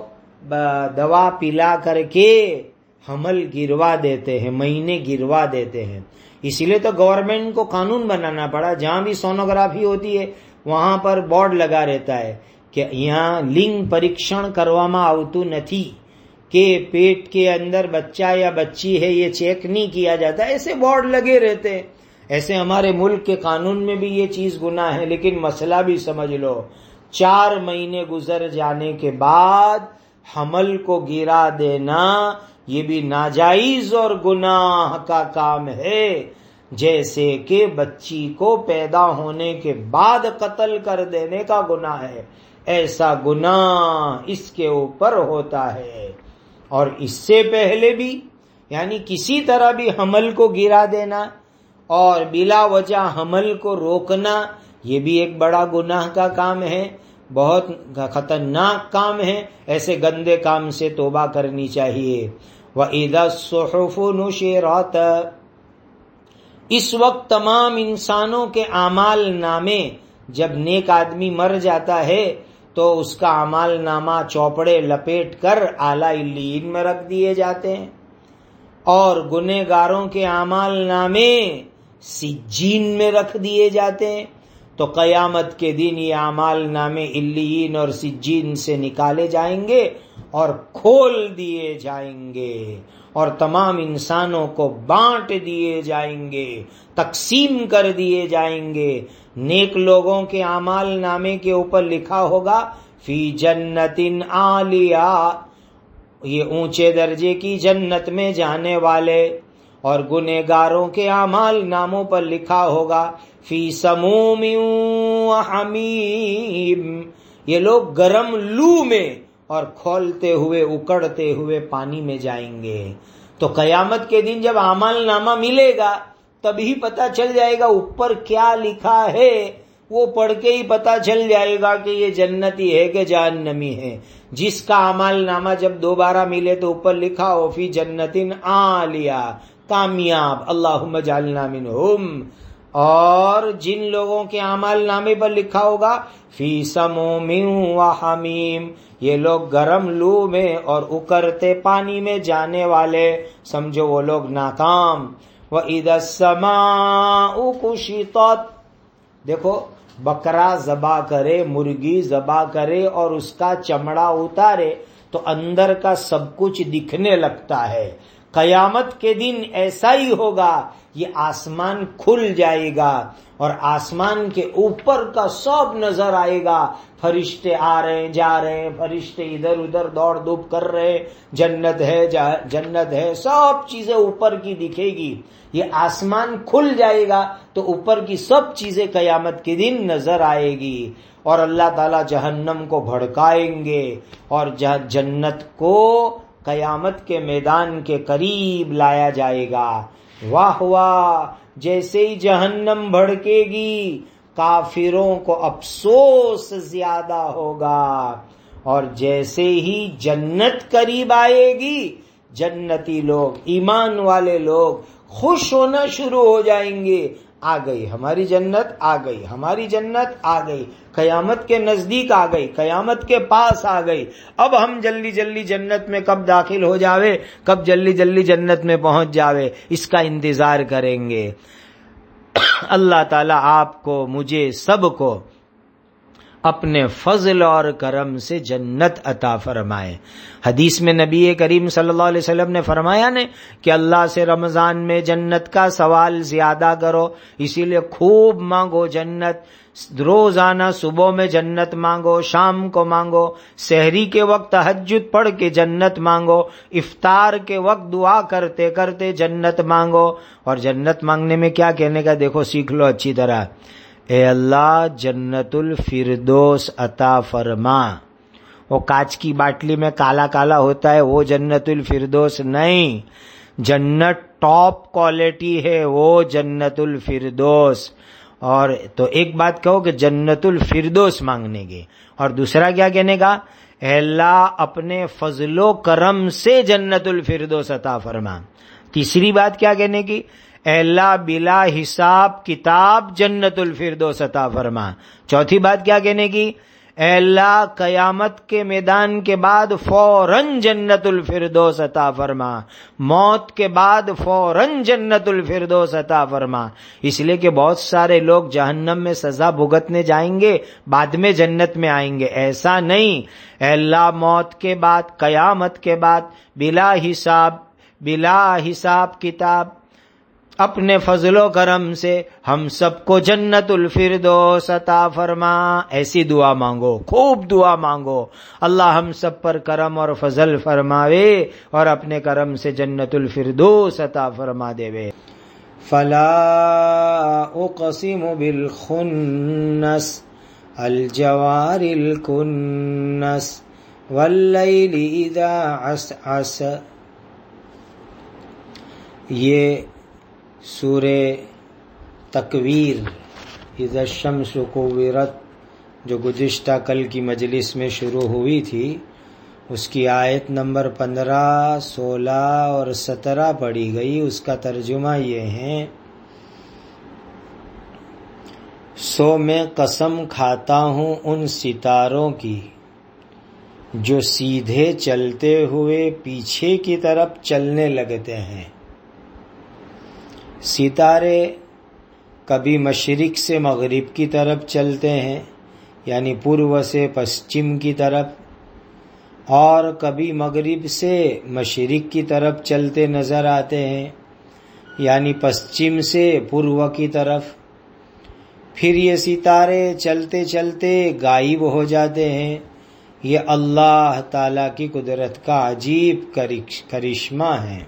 دوا پلا کر کے حمل گروا دیتے ہیں، مہینے گروا دیتے ہیں۔ اسی لیے تو گورنمنٹ کو قانون بنانا پڑا، جہاں بھی سونوگرافی ہوتی ہے وہاں پر بورڈ لگا رہتا ہے کہ یہاں لنگ پریکشن کرواما آوتو نتھی، کہ پیٹ کے اندر بچہ یا بچی ہے یہ چیک نہیں کیا جاتا، ایسے بورڈ لگے رہتے ہیں۔ ایسے ہمارے ملک کے قانون میں بھی یہ چیز گناہ ہے، لیکن مسئلہ بھی سمجھ لو، چار مہینے گزر جانے کے بعد حمل کو گرا دینا یہ بھی ناجائز اور گناہ کا کام ہے، جیسے کہ بچی کو پیدا ہونے کے بعد قتل کر دینے کا گناہ ہے، ایسا گناہ اس کے اوپر ہوتا ہے۔ اور اس سے پہلے بھی، یعنی کسی طرح بھی حمل کو گرا دینا اور بلا وجہ حمل کو روکنا، یہ بھی ایک بڑا گناہ کا کام ہے، بہت خطرناک کام ہے۔ ایسے گندے کام سے توبہ کرنی چاہیے۔ وَإِذَا الصُّحُفُ نُشِرَتْ، اس وقت تمام انسانوں کے اعمال نامے، جب نیک آدمی مر جاتا ہے تو اس کا اعمال نامہ چوپڑے لپیٹ کر اعلیٰ علیین میں رکھ دیے جاتے ہیں، اور گنہگاروں کے اعمال نامے سجین میں رکھ دیے جاتے ہیں۔ تو قیامت کے دن یہ اعمال نامے علیین اور سجین سے نکالے جائیں گے اور کھول دیے جائیں گے، اور تمام انسانوں کو بانٹ دیے جائیں گے، تقسیم کر دیے جائیں گے۔ نیک لوگوں کے اعمال نامے کے اوپر لکھا ہوگا فی جنت عالیہ، یہ اونچے درجے کی جنت میں جانے والے، اور گنہگاروں کے اعمال ناموں پر لکھا ہوگا فی سموم و حمیم، یہ لوگ گرم لو میں اور کھولتے ہوئے اکڑتے ہوئے پانی میں جائیں گے۔ تو قیامت کے دن جب اعمال نامہ ملے گا تبھی پتہ چل جائے گا اوپر کیا لکھا ہے، وہ پڑھ کے ہی پتہ چل جائے گا کہ یہ جنتی ہے کہ جہنمی ہے۔ جس کا اعمال نامہ جب دوبارہ ملے تو اوپر لکھا ہو فی جنت عالیہ، کامیاب، اللہم اجعلنا منہم، اور جن لوگوں کے اعمال نامے پر لکھا ہوگا فی سموم و حمیم، یہ لوگ گرم لو میں اور اکرتے پانی میں جانے والے، سمجھو وہ لوگ ناکام۔ وَإِذَا السَّمَاءُ كُشِطَتْ، دیکھو بکرا ذبح کرے، مرغی ذبح کرے اور اس کا چمڑا اتارے تو اندر کا سب کچھ دکھنے لگتا ہے۔ قیامت کے دن ایسا ہی ہوگا، یہ آسمان کھل جائے گا اور آسمان کے اوپر کا سب نظر آئے گا، فرشتے آ رہے ہیں جا رہے ہیں، فرشتے ادھر ادھر دوڑ دھوپ کر رہے ہیں، جنت ہے جنت ہے، سب چیزیں اوپر کی دکھے گی۔ یہ آسمان کھل جائے گا تو اوپر کی سب چیزیں قیامت کے دن نظر آئے گی، اور اللہ تعالی جہنم کو بھڑکائیں گے اور جنت کو قیامت کے میدان کے قریب لایا جائے گا۔ واہ واہ، جیسے ہی جہنم بھڑکے گی کافروں کو افسوس زیادہ ہوگا، اور جیسے ہی جنت قریب آئے گی جنتی لوگ، ایمان والے لوگ خوش ہونا شروع ہو جائیں گے، آ گئی ہماری جنت، آ گئی ہماری جنت، آ گئی، قیامت کے نزدیک آ گئی، قیامت کے پاس آ گئی، اب ہم جلدی جلدی جنت میں کب داخل ہو جاوے، کب جلدی جلدی جنت میں پہنچ جاوے، اس کا انتظار کریں گے۔ اللہ تعالیٰ آپ کو، مجھے، سب کو اپنے فضل اور کرم سے جنت عطا فرمائے۔ حدیث میں نبی کریم صلی اللہ علیہ وسلم نے فرمایا نے کہ اللہ سے رمضان میں جنت کا سوال زیادہ کرو، اسی لیے خوب مانگو جنت، روزانہ صبح میں جنت مانگو، شام کو مانگو، سحری کے وقت تہجد پڑھ کے جنت مانگو، افطار کے وقت دعا کرتے کرتے جنت مانگو۔ اور جنت مانگنے میں کیا کہنے کا دیکھو، سیکھ لو اچھی طرح، اے اللہ جنت الفردوس عطا فرما۔ وہ کانچ کی باٹلی میں کالا کالا ہوتا ہے وہ جنت الفردوس نہیں، جنت ٹاپ کوالٹی ہے وہ جنت الفردوس۔ اور تو ایک بات کہو کہ جنت الفردوس مانگنے کے، اور دوسرا کیا کہنے کا، اے اللہ اپنے فضل و کرم سے جنت الفردوس عطا فرما۔ تیسری بات کیا کہنے کی، اے اللہ بلا حساب کتاب جنت الفردوس عطا فرما۔ چوتھی بات کیا کہنے کی، اے اللہ قیامت کے میدان کے بعد فوراً جنت الفردوس عطا فرما، موت کے بعد فوراً جنت الفردوس عطا فرما۔ اس لیے کہ بہت سارے لوگ جہنم میں سزا بھگتنے جائیں گے، بعد میں جنت میں آئیں گے، ایسا نہیں۔ اے اللہ موت کے بعد، قیامت کے بعد بلا حساب بلا حساب کتاب اپنے فضل و کرم سے ہم سب کو جنت الفردوس عطا فرما۔ ایسی دعا مانگو، خوب دعا مانگو، اللہ ہم سب پر کرم اور فضل فرماوے اور اپنے کرم سے جنت الفردوس عطا فرما دے وے۔ فلا اقسم بالخنس الجوار الکنس واللیل اذا عسعس، یہ سورہ تکویر اذا الشمس کورت جو گزشتہ کل کی مجلس میں شروع ہوئی تھی، اس کی آیت نمبر پندرہ، سولہ اور سترہ پڑھی گئی۔ اس کا ترجمہ یہ ہے، سو میں قسم کھاتا ہوں ان ستاروں کی جو سیدھے چلتے ہوئے پیچھے کی طرف چلنے لگتے ہیں۔ ستارے کبھی مشرق سے مغرب کی طرف چلتے ہیں، یعنی پورو سے پشچم کی طرف، اور کبھی مغرب سے مشرق کی طرف چلتے نظر آتے ہیں، یعنی پشچم سے پورو کی طرف۔ پھر یہ ستارے چلتے چلتے غائب ہو جاتے ہیں۔ یہ اللہ تعالیٰ کی قدرت کا عجیب کرشمہ ہے،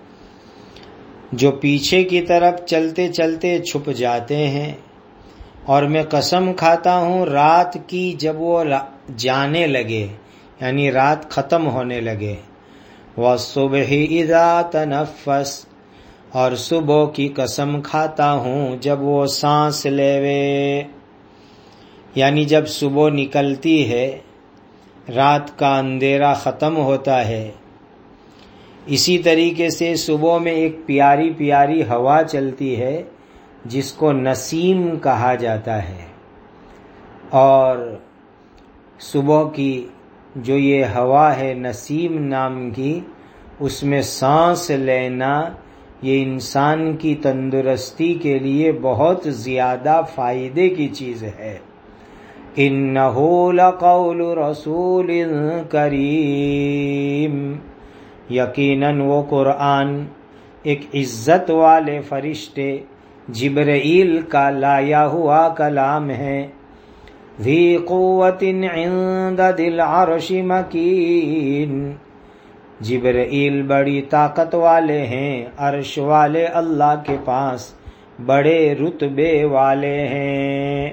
جو پیچھے کی طرف چلتے چلتے چھپ جاتے ہیں۔ اور میں قسم کھاتا ہوں رات کی جب وہ جانے لگے، یعنی رات ختم ہونے لگے، والصبح اذا تنفس، اور صبح کی قسم کھاتا ہوں جب وہ سانس لیوے، یعنی جب صبح نکلتی ہے، رات کا اندھیرا ختم ہوتا ہے۔ اسی طریقے سے صبح میں ایک پیاری پیاری ہوا چلتی ہے جس کو نسیم کہا جاتا ہے، اور صبح کی جو یہ ہوا ہے نسیم نام کی، اس میں سانس لینا یہ انسان کی تندرستی کے لیے بہت زیادہ فائدے کی چیز ہے۔ اِنَّهُ لَقَوْلُ رَسُولٍ کریم، یقیناً وہ قرآن ایک عزت والے فرشتے جبرائیل کا لایا ہوا کلام ہے۔ ذی قوت عند ذی العرش مکین، جبرائیل بڑی طاقت والے ہیں، عرش والے اللہ کے پاس بڑے رتبے والے ہیں۔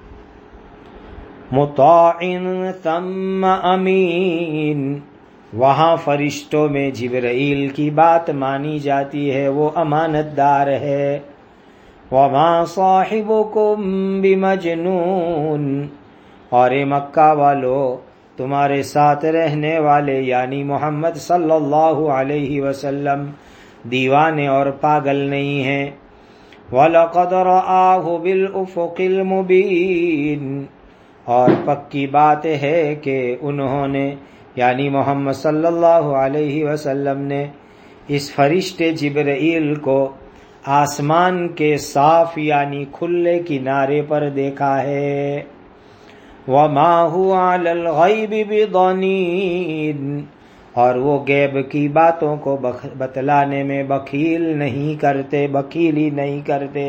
مطاع ثم امین، وہاں فرشتوں میں جبرائیل کی بات مانی جاتی ہے، وہ امانت دار ہے۔ وما صاحبکم بمجنون، اور اے مکہ والو تمہارے ساتھ رہنے والے یعنی محمد صلی اللہ علیہ وسلم دیوانے اور پاگل نہیں ہیں۔ وَلَقَدْ رَآهُ بِالْأُفُقِ الْمُبِينِ، اور پکی بات ہے کہ انہوں نے یعنی محمد صلی اللہ علیہ وسلم نے اس فرشتے جبرائیل کو آسمان کے صاف یعنی کھلے کنارے پر دیکھا ہے۔ وَمَا هُوَ عَلَى الْغَيْبِ بِضَنِينٍ، اور وہ غیب کی باتوں کو بتلانے میں بخیل نہیں کرتے، بخیلی نہیں کرتے۔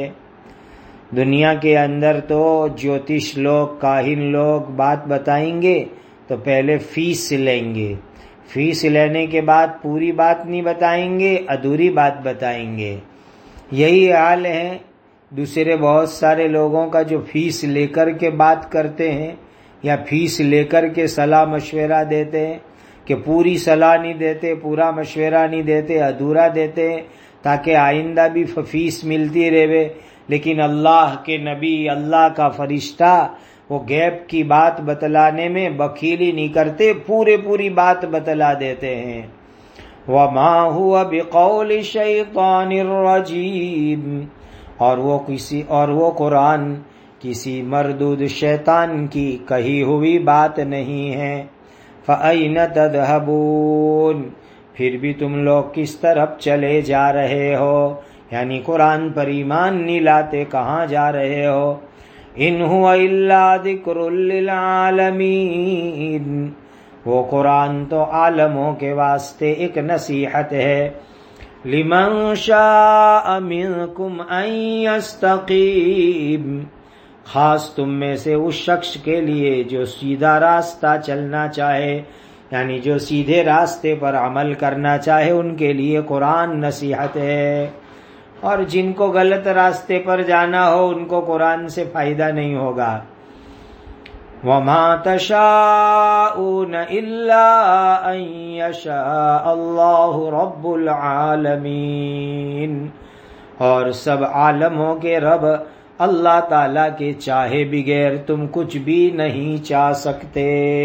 دنیا کے اندر تو جوتش لوگ، کاہن لوگ بات بتائیں گے تو پہلے فیس لیں گے، فیس لینے کے بعد پوری بات نہیں بتائیں گے، ادھوری بات بتائیں گے۔ یہی حال ہے دوسرے بہت سارے لوگوں کا جو فیس لے کر کے بات کرتے ہیں یا فیس لے کر کے صلاح مشورہ دیتے ہیں، کہ پوری صلاح نہیں دیتے، پورا مشورہ نہیں دیتے، ادھورا دیتے ہیں تاکہ آئندہ بھی فیس ملتی رہے۔ لیکن اللہ کے نبی، اللہ کا فرشتہ، وہ غیب کی بات بتلانے میں بخیلی نہیں کرتے، پورے پوری بات بتلا دیتے ہیں۔ وَمَا هُوَ بِقَوْلِ شَيْطَانِ الرَّجِيمِ، اور وہ کسی اور وہ قرآن کسی مردود شیطان کی کہی ہوئی بات نہیں ہے۔ فَأَيْنَ تَذْهَبُونَ، پھر بھی تم لوگ کس طرف چلے جا رہے ہو، یعنی قرآن پر ایمان نہیں لاتے، کہاں جا رہے ہو؟ إِنْ هُوَ إِلَّا ذِكْرٌ لِّلْعَالَمِينَ، وہ قرآن تو عالموں کے واسطے ایک نصیحت ہے۔ لِمَنْ شَاءَ مِنْكُمْ أَنْ يَسْتَقِيمَ، خاص تم میں سے اس شخص کے لیے جو سیدھا راستہ چلنا چاہے، یعنی جو سیدھے راستے پر عمل کرنا چاہے، ان کے لیے قرآن نصیحت ہے۔ اور جن کو غلط راستے پر جانا ہو ان کو قرآن سے فائدہ نہیں ہوگا۔ وَمَا تَشَاءُونَ إِلَّا أَن يَشَاءَ اللَّهُ رَبُّ الْعَالَمِينَ، اور سب عالموں کے رب اللہ تعالیٰ کے چاہے بغیر تم کچھ بھی نہیں چاہ سکتے۔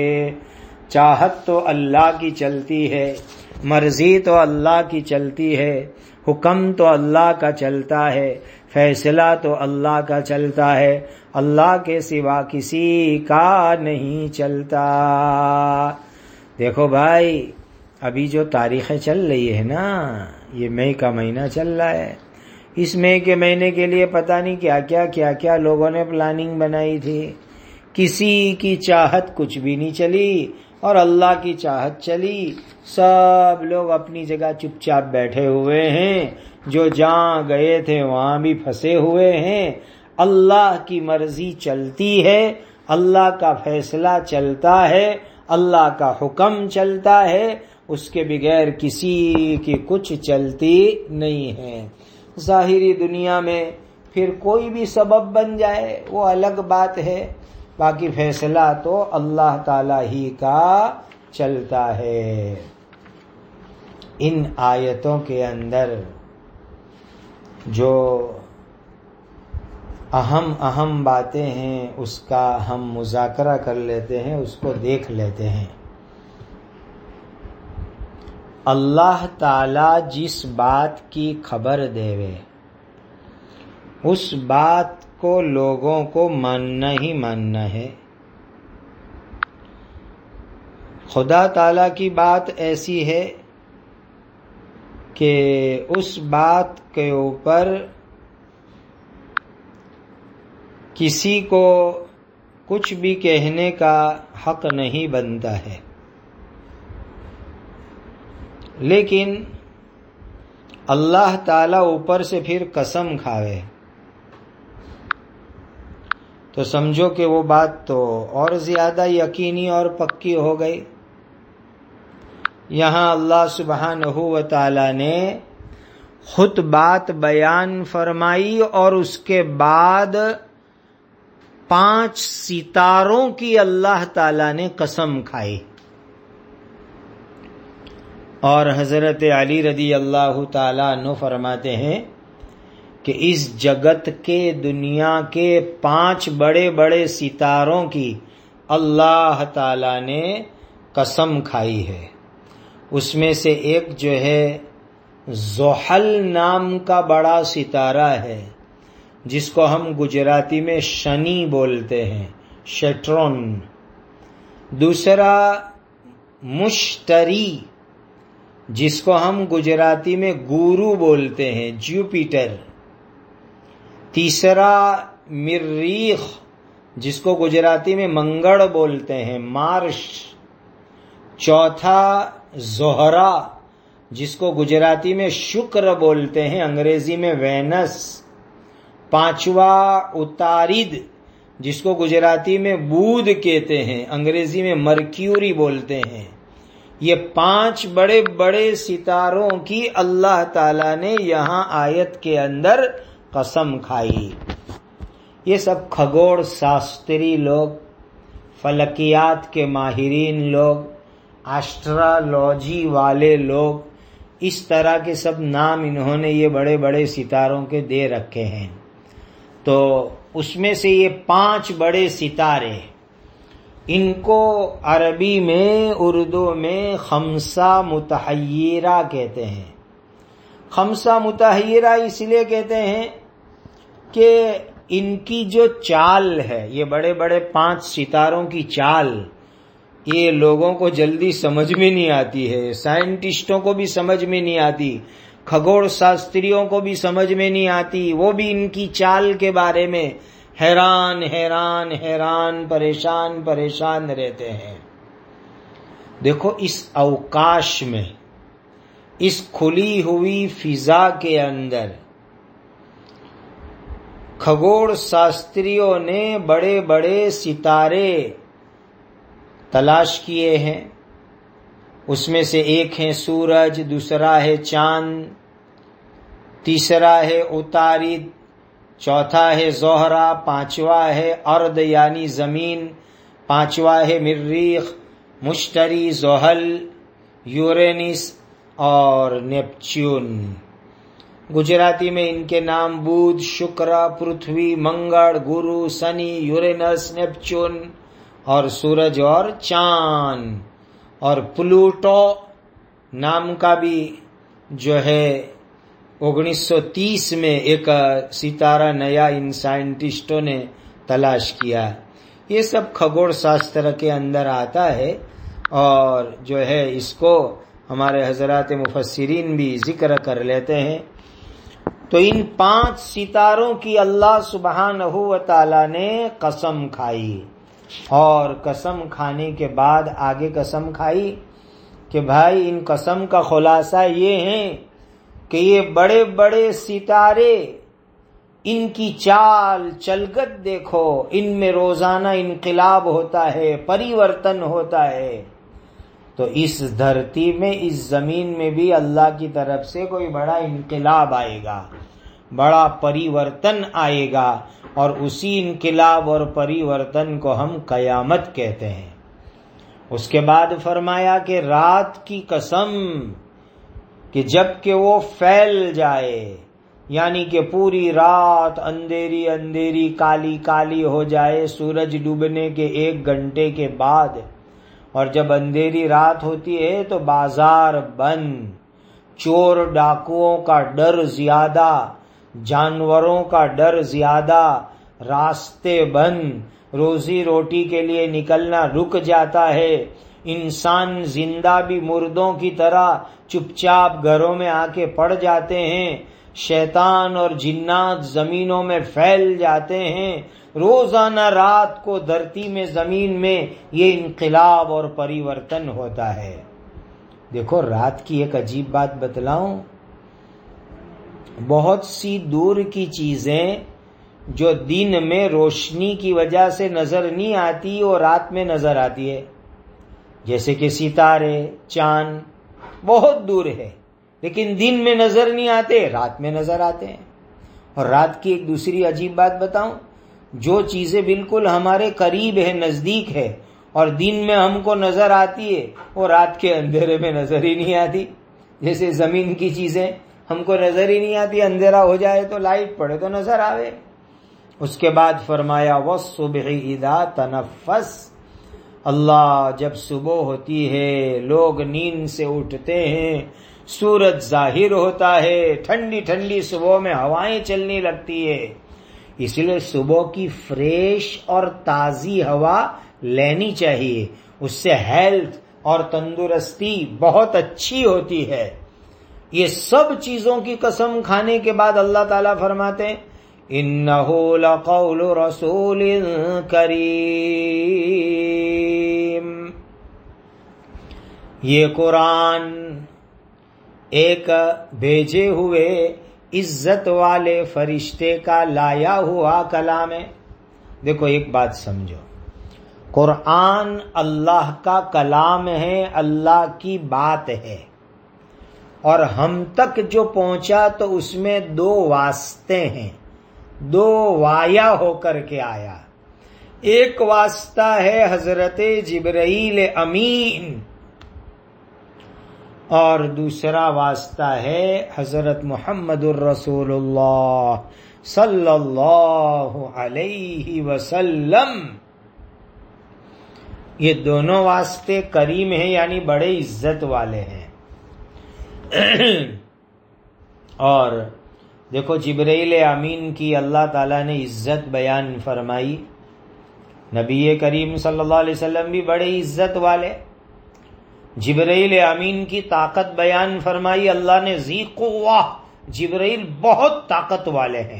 چاہت تو اللہ کی چلتی ہے، مرضی تو اللہ کی چلتی ہے، حکم تو اللہ کا چلتا ہے، فیصلہ تو اللہ کا چلتا ہے، اللہ کے سوا کسی کا نہیں چلتا۔ دیکھو بھائی، ابھی جو تاریخیں چل رہی ہے نا، یہ مئی کا مہینہ چل رہا ہے، اس مئی کے مہینے کے لیے پتہ نہیں کیا کیا کیا کیا لوگوں نے پلاننگ بنائی تھی۔ کسی کی چاہت کچھ بھی نہیں چلی اور اللہ کی چاہت چلی۔ سب لوگ اپنی جگہ چپ چاپ بیٹھے ہوئے ہیں، جو جہاں گئے تھے وہاں بھی پھنسے ہوئے ہیں۔ اللہ کی مرضی چلتی ہے، اللہ کا فیصلہ چلتا ہے، اللہ کا حکم چلتا ہے، اس کے بغیر کسی کی کچھ چلتی نہیں ہے۔ ظاہری دنیا میں پھر کوئی بھی سبب بن جائے وہ الگ بات ہے، باقی فیصلہ تو اللہ تعالی ہی کا چلتا ہے۔ ان آیتوں کے اندر جو اہم اہم باتیں ہیں اس کا ہم مذاکرہ کر لیتے ہیں، اس کو دیکھ لیتے ہیں۔ اللہ تعالی جس بات کی خبر دے وے اس بات کو لوگوں کو ماننا ہی ماننا ہے۔ خدا تعالیٰ کی بات ایسی ہے کہ اس بات کے اوپر کسی کو کچھ بھی کہنے کا حق نہیں بنتا ہے، لیکن اللہ تعالیٰ اوپر سے پھر قسم کھاوے تو سمجھو کہ وہ بات تو اور زیادہ یقینی اور پکی ہو گئی۔ یہاں اللہ سبحانہ و تعالیٰ نے خود بات بیان فرمائی اور اس کے بعد پانچ ستاروں کی اللہ تعالیٰ نے قسم کھائی، اور حضرت علی رضی اللہ تعالیٰ عنہ فرماتے ہیں کہ اس جگت کے دنیا کے پانچ بڑے بڑے ستاروں کی اللہ تعالیٰ نے قسم کھائی ہے۔ اس میں سے ایک جو ہے زحل نام کا بڑا ستارہ ہے، جس کو ہم گجراتی میں شنی بولتے ہیں، شیٹرون۔ دوسرا مشتری، جس کو ہم گجراتی میں گورو بولتے ہیں، جوپیٹر۔ تیسرا مریخ، جس کو گجراتی میں منگڑ بولتے ہیں، مارش۔ چوتھا زہرہ، جس کو گجراتی میں شکر بولتے ہیں، انگریزی میں وینس۔ پانچواں اتارد، جس کو گجراتی میں بودھ کہتے ہیں، انگریزی میں مرکیوری بولتے ہیں۔ یہ پانچ بڑے بڑے ستاروں کی اللہ تعالیٰ نے یہاں آیت کے اندر قسم کھائی۔ یہ سب کھگوڑ شاستری لوگ، فلکیات کے ماہرین لوگ، ایسٹرالوجی والے لوگ، اس طرح کے سب نام انہوں نے یہ بڑے بڑے ستاروں کے دے رکھے ہیں۔ تو اس میں سے یہ پانچ بڑے ستارے، ان کو عربی میں، اردو میں خمسہ متحیرہ کہتے ہیں۔ خمسہ متحیرہ اس لیے کہتے ہیں کہ ان کی جو چال ہے، یہ بڑے بڑے پانچ ستاروں کی چال، یہ لوگوں کو جلدی سمجھ میں نہیں آتی ہے، سائنٹسٹوں کو بھی سمجھ میں نہیں آتی، کھگوڑ شاستریوں کو بھی سمجھ میں نہیں آتی، وہ بھی ان کی چال کے بارے میں حیران حیران حیران پریشان پریشان رہتے ہیں۔ دیکھو اس اوکاش میں، اس کھلی ہوئی فضا کے اندر کھگوڑ شاستریوں نے بڑے بڑے ستارے تلاش کیے ہیں۔ اس میں سے ایک ہے سورج، دوسرا ہے چاند، تیسرا ہے اتارد، چوتھا ہے زہرہ، پانچواں ہے ارد یعنی زمین، پانچواں ہے مریخ، مشتری، زحل، یورینس اور نیپچون۔ گجراتی میں ان کے نام بدھ، شکر، پرتھوی، منگل، گرو، سنی، یورینس، نیپچون اور سورج اور چاند۔ اور پلوٹو نام کا بھی جو ہے انیس سو تیس میں ایک ستارہ نیا ان سائنٹسٹوں نے تلاش کیا۔ یہ سب کھگوڑ شاستر کے اندر آتا ہے، اور جو ہے اس کو ہمارے حضرات مفسرین بھی ذکر کر لیتے ہیں۔ تو ان پانچ ستاروں کی اللہ سبحانہ و تعالی نے قسم کھائی، اور قسم کھانے کے بعد آگے قسم کھائی کہ بھائی ان قسم کا خلاصہ یہ ہے کہ یہ بڑے بڑے ستارے، ان کی چال چلگت دیکھو، ان میں روزانہ انقلاب ہوتا ہے، پریورتن ہوتا ہے۔ تو اس دھرتی میں، اس زمین میں بھی اللہ کی طرف سے کوئی بڑا انقلاب آئے گا، بڑا پریورتن آئے گا، اور اسی انقلاب اور پریورتن کو ہم قیامت کہتے ہیں۔ اس کے بعد فرمایا کہ رات کی قسم، کہ جب کہ وہ پھیل جائے، یعنی کہ پوری رات اندھیری اندھیری کالی کالی ہو جائے سورج ڈوبنے کے ایک گھنٹے کے بعد، اور جب اندھیری رات ہوتی ہے تو بازار بند، چور ڈاکوؤں کا ڈر زیادہ، جانوروں کا ڈر زیادہ، راستے بند، روزی روٹی کے لیے نکلنا رک جاتا ہے، انسان زندہ بھی مردوں کی طرح چپ چاپ گھروں میں آ کے پڑ جاتے ہیں، شیطان اور جنات زمینوں میں پھیل جاتے ہیں، روزانہ رات کو دھرتی میں زمین میں یہ انقلاب اور پریورتن ہوتا ہے۔ دیکھو رات کی ایک عجیب بات بتلاؤں، بہت سی دور کی چیزیں جو دن میں روشنی کی وجہ سے نظر نہیں آتی وہ رات میں نظر آتی ہے، جیسے کہ ستارے، چاند بہت دور ہے لیکن دن میں نظر نہیں آتے، رات میں نظر آتے ہیں۔ اور رات کی ایک دوسری عجیب بات بتاؤں، جو چیزیں بالکل ہمارے قریب ہے، نزدیک ہے اور دن میں ہم کو نظر آتی ہے وہ رات کے اندھیرے میں نظر ہی نہیں آتی، جیسے زمین کی چیزیں ہم کو نظر ہی نہیں آتی، اندھیرا ہو جائے تو لائٹ پڑے تو نظر آوے۔ اس کے بعد فرمایا وَالصُّبْحِ اِذَا تَنَفَّسَ، اللہ جب صبح ہوتی ہے، لوگ نیند سے اٹھتے ہیں، سورج ظاہر ہوتا ہے، ٹھنڈی ٹھنڈی صبح میں ہوائیں چلنے لگتی ہے، اس لیے صبح کی فریش اور تازی ہوا لینی چاہیے، اس سے ہیلتھ اور تندرستی بہت اچھی ہوتی ہے۔ یہ سب چیزوں کی قسم کھانے کے بعد اللہ تعالیٰ فرماتے ہیں اِنَّهُ لَقَوْلُ رَسُولٍ کریم، یہ قرآن ایک بھیجے ہوئے عزت والے فرشتے کا لایا ہوا کلام ہے۔ دیکھو ایک بات سمجھو، قرآن اللہ کا کلام ہے، اللہ کی بات ہے، اور ہم تک جو پہنچا تو اس میں دو واسطے ہیں، دو وایا ہو کر کے آیا۔ ایک واسطہ ہے حضرت جبرائیل امین اور دوسرا واسطہ ہے حضرت محمد الرسول اللہ صلی اللہ علیہ وسلم۔ یہ دونوں واسطے کریم ہیں، یعنی بڑے عزت والے ہیں۔ اور دیکھو جبرائیل امین کی اللہ تعالیٰ نے عزت بیان فرمائی، نبی کریم صلی اللہ علیہ وسلم بھی بڑے عزت والے، جبرائیل امین کی طاقت بیان فرمائی، اللہ نے ذی قوہ، جبرائیل بہت طاقت والے ہیں۔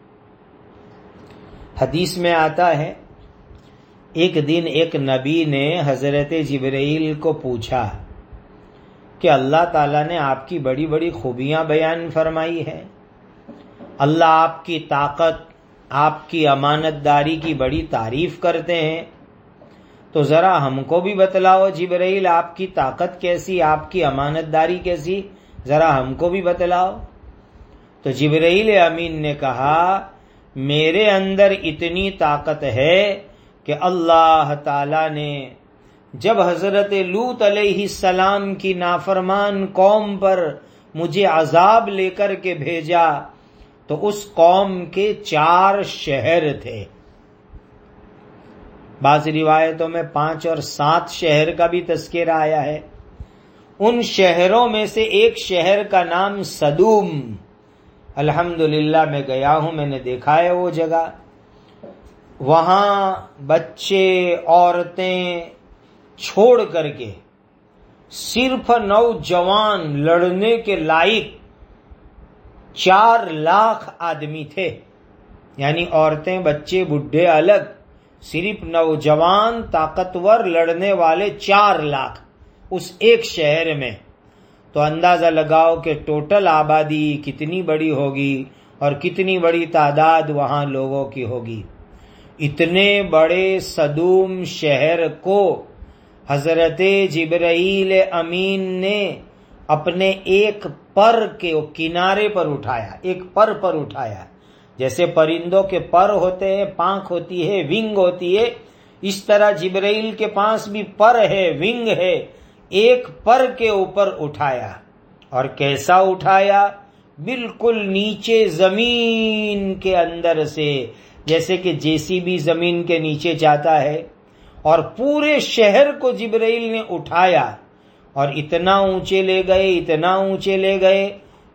حدیث میں آتا ہے ایک دن ایک نبی نے حضرت جبرائیل کو پوچھا کہ اللہ تعالیٰ نے آپ کی بڑی بڑی خوبیاں بیان فرمائی ہیں، اللہ آپ کی طاقت، آپ کی امانت داری کی بڑی تعریف کرتے ہیں، تو ذرا ہم کو بھی بتلاؤ جبرائیل آپ کی طاقت کیسی، آپ کی امانت داری کیسی، ذرا ہم کو بھی بتلاؤ۔ تو جبرائیل امین نے کہا میرے اندر اتنی طاقت ہے کہ اللہ تعالیٰ نے جب حضرت لوط علیہ السلام کی نافرمان قوم پر مجھے عذاب لے کر کے بھیجا تو اس قوم کے چار شہر تھے، بعض روایتوں میں پانچ اور سات شہر کا بھی تذکرہ آیا ہے۔ ان شہروں میں سے ایک شہر کا نام سدوم، الحمدللہ میں گیا ہوں، میں نے دیکھا ہے وہ جگہ، وہاں بچے عورتیں چھوڑ کر کے صرف نوجوان لڑنے کے لائق چار لاکھ آدمی تھے، یعنی عورتیں بچے بڈھے الگ، صرف نوجوان طاقتور لڑنے والے چار لاکھ اس ایک شہر میں۔ تو اندازہ لگاؤ کہ ٹوٹل آبادی کتنی بڑی ہوگی اور کتنی بڑی تعداد وہاں لوگوں کی ہوگی۔ اتنے بڑے سدوم شہر کو حضرت جبرائیل امین نے اپنے ایک پر کے کنارے پر اٹھایا، ایک پر پر اٹھایا، جیسے پرندوں کے پر ہوتے ہیں، پانکھ ہوتی ہے، ونگ ہوتی ہے، اس طرح جبرائیل کے پاس بھی پر ہے، ونگ ہے، ایک پر کے اوپر اٹھایا۔ اور کیسا اٹھایا؟ بالکل نیچے زمین کے اندر سے، جیسے کہ جے سی بی زمین کے نیچے جاتا ہے، اور پورے شہر کو جبرائیل نے اٹھایا اور اتنا اونچے لے گئے، اتنا اونچے لے گئے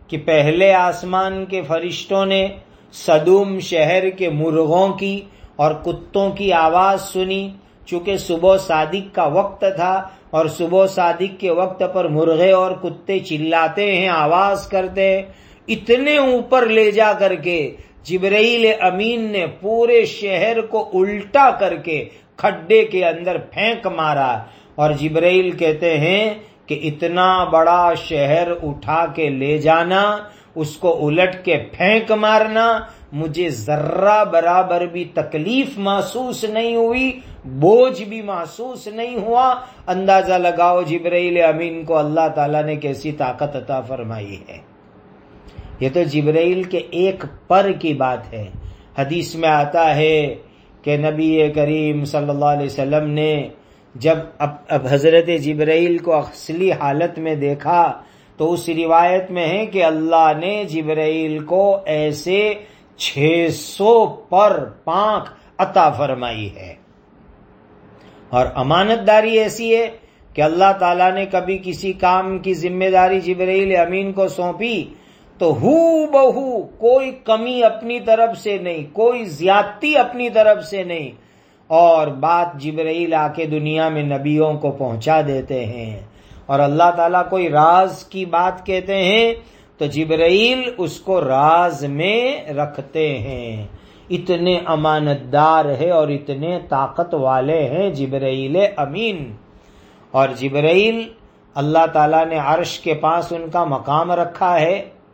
کہ پہلے آسمان کے فرشتوں نے صدوم شہر کے مرغوں کی اور کتوں کی آواز سنی، چونکہ صبح صادق کا وقت تھا اور صبح صادق کے وقت پر مرغے اور کتے چلاتے ہیں، آواز کرتے ہیں۔ اتنے اوپر لے جا کر کے جبرائیل امین نے پورے شہر کو الٹا کر کے کھڈے کے اندر پھینک مارا، اور جبرائیل کہتے ہیں کہ اتنا بڑا شہر اٹھا کے لے جانا، اس کو الٹ کے پھینک مارنا، مجھے ذرہ برابر بھی تکلیف محسوس نہیں ہوئی، بوجھ بھی محسوس نہیں ہوا۔ اندازہ لگاؤ جبرائیل امین کو اللہ تعالیٰ نے کیسی طاقت عطا فرمائی ہے۔ یہ تو جبرائیل کے ایک پر کی بات ہے۔ حدیث میں آتا ہے کہ نبی کریم صلی اللہ علیہ وسلم نے جب اب اب حضرت جبرائیل کو اصلی حالت میں دیکھا تو اس روایت میں ہے کہ اللہ نے جبرائیل کو ایسے چھ سو پر پانکھ عطا فرمائی ہے، اور امانت داری ایسی ہے کہ اللہ تعالیٰ نے کبھی کسی کام کی ذمہ داری جبرائیل امین کو سونپی تو ہو بہو کوئی کمی اپنی طرف سے نہیں، کوئی زیادتی اپنی طرف سے نہیں، اور بات جبرائیل آ کے دنیا میں نبیوں کو پہنچا دیتے ہیں۔ اور اللہ تعالیٰ کوئی راز کی بات کہتے ہیں تو جبرائیل اس کو راز میں رکھتے ہیں۔ اتنے امانت دار ہے اور اتنے طاقت والے ہیں جبرائیل امین۔ اور جبرائیل اللہ تعالیٰ نے عرش کے پاس ان کا مقام رکھا ہے،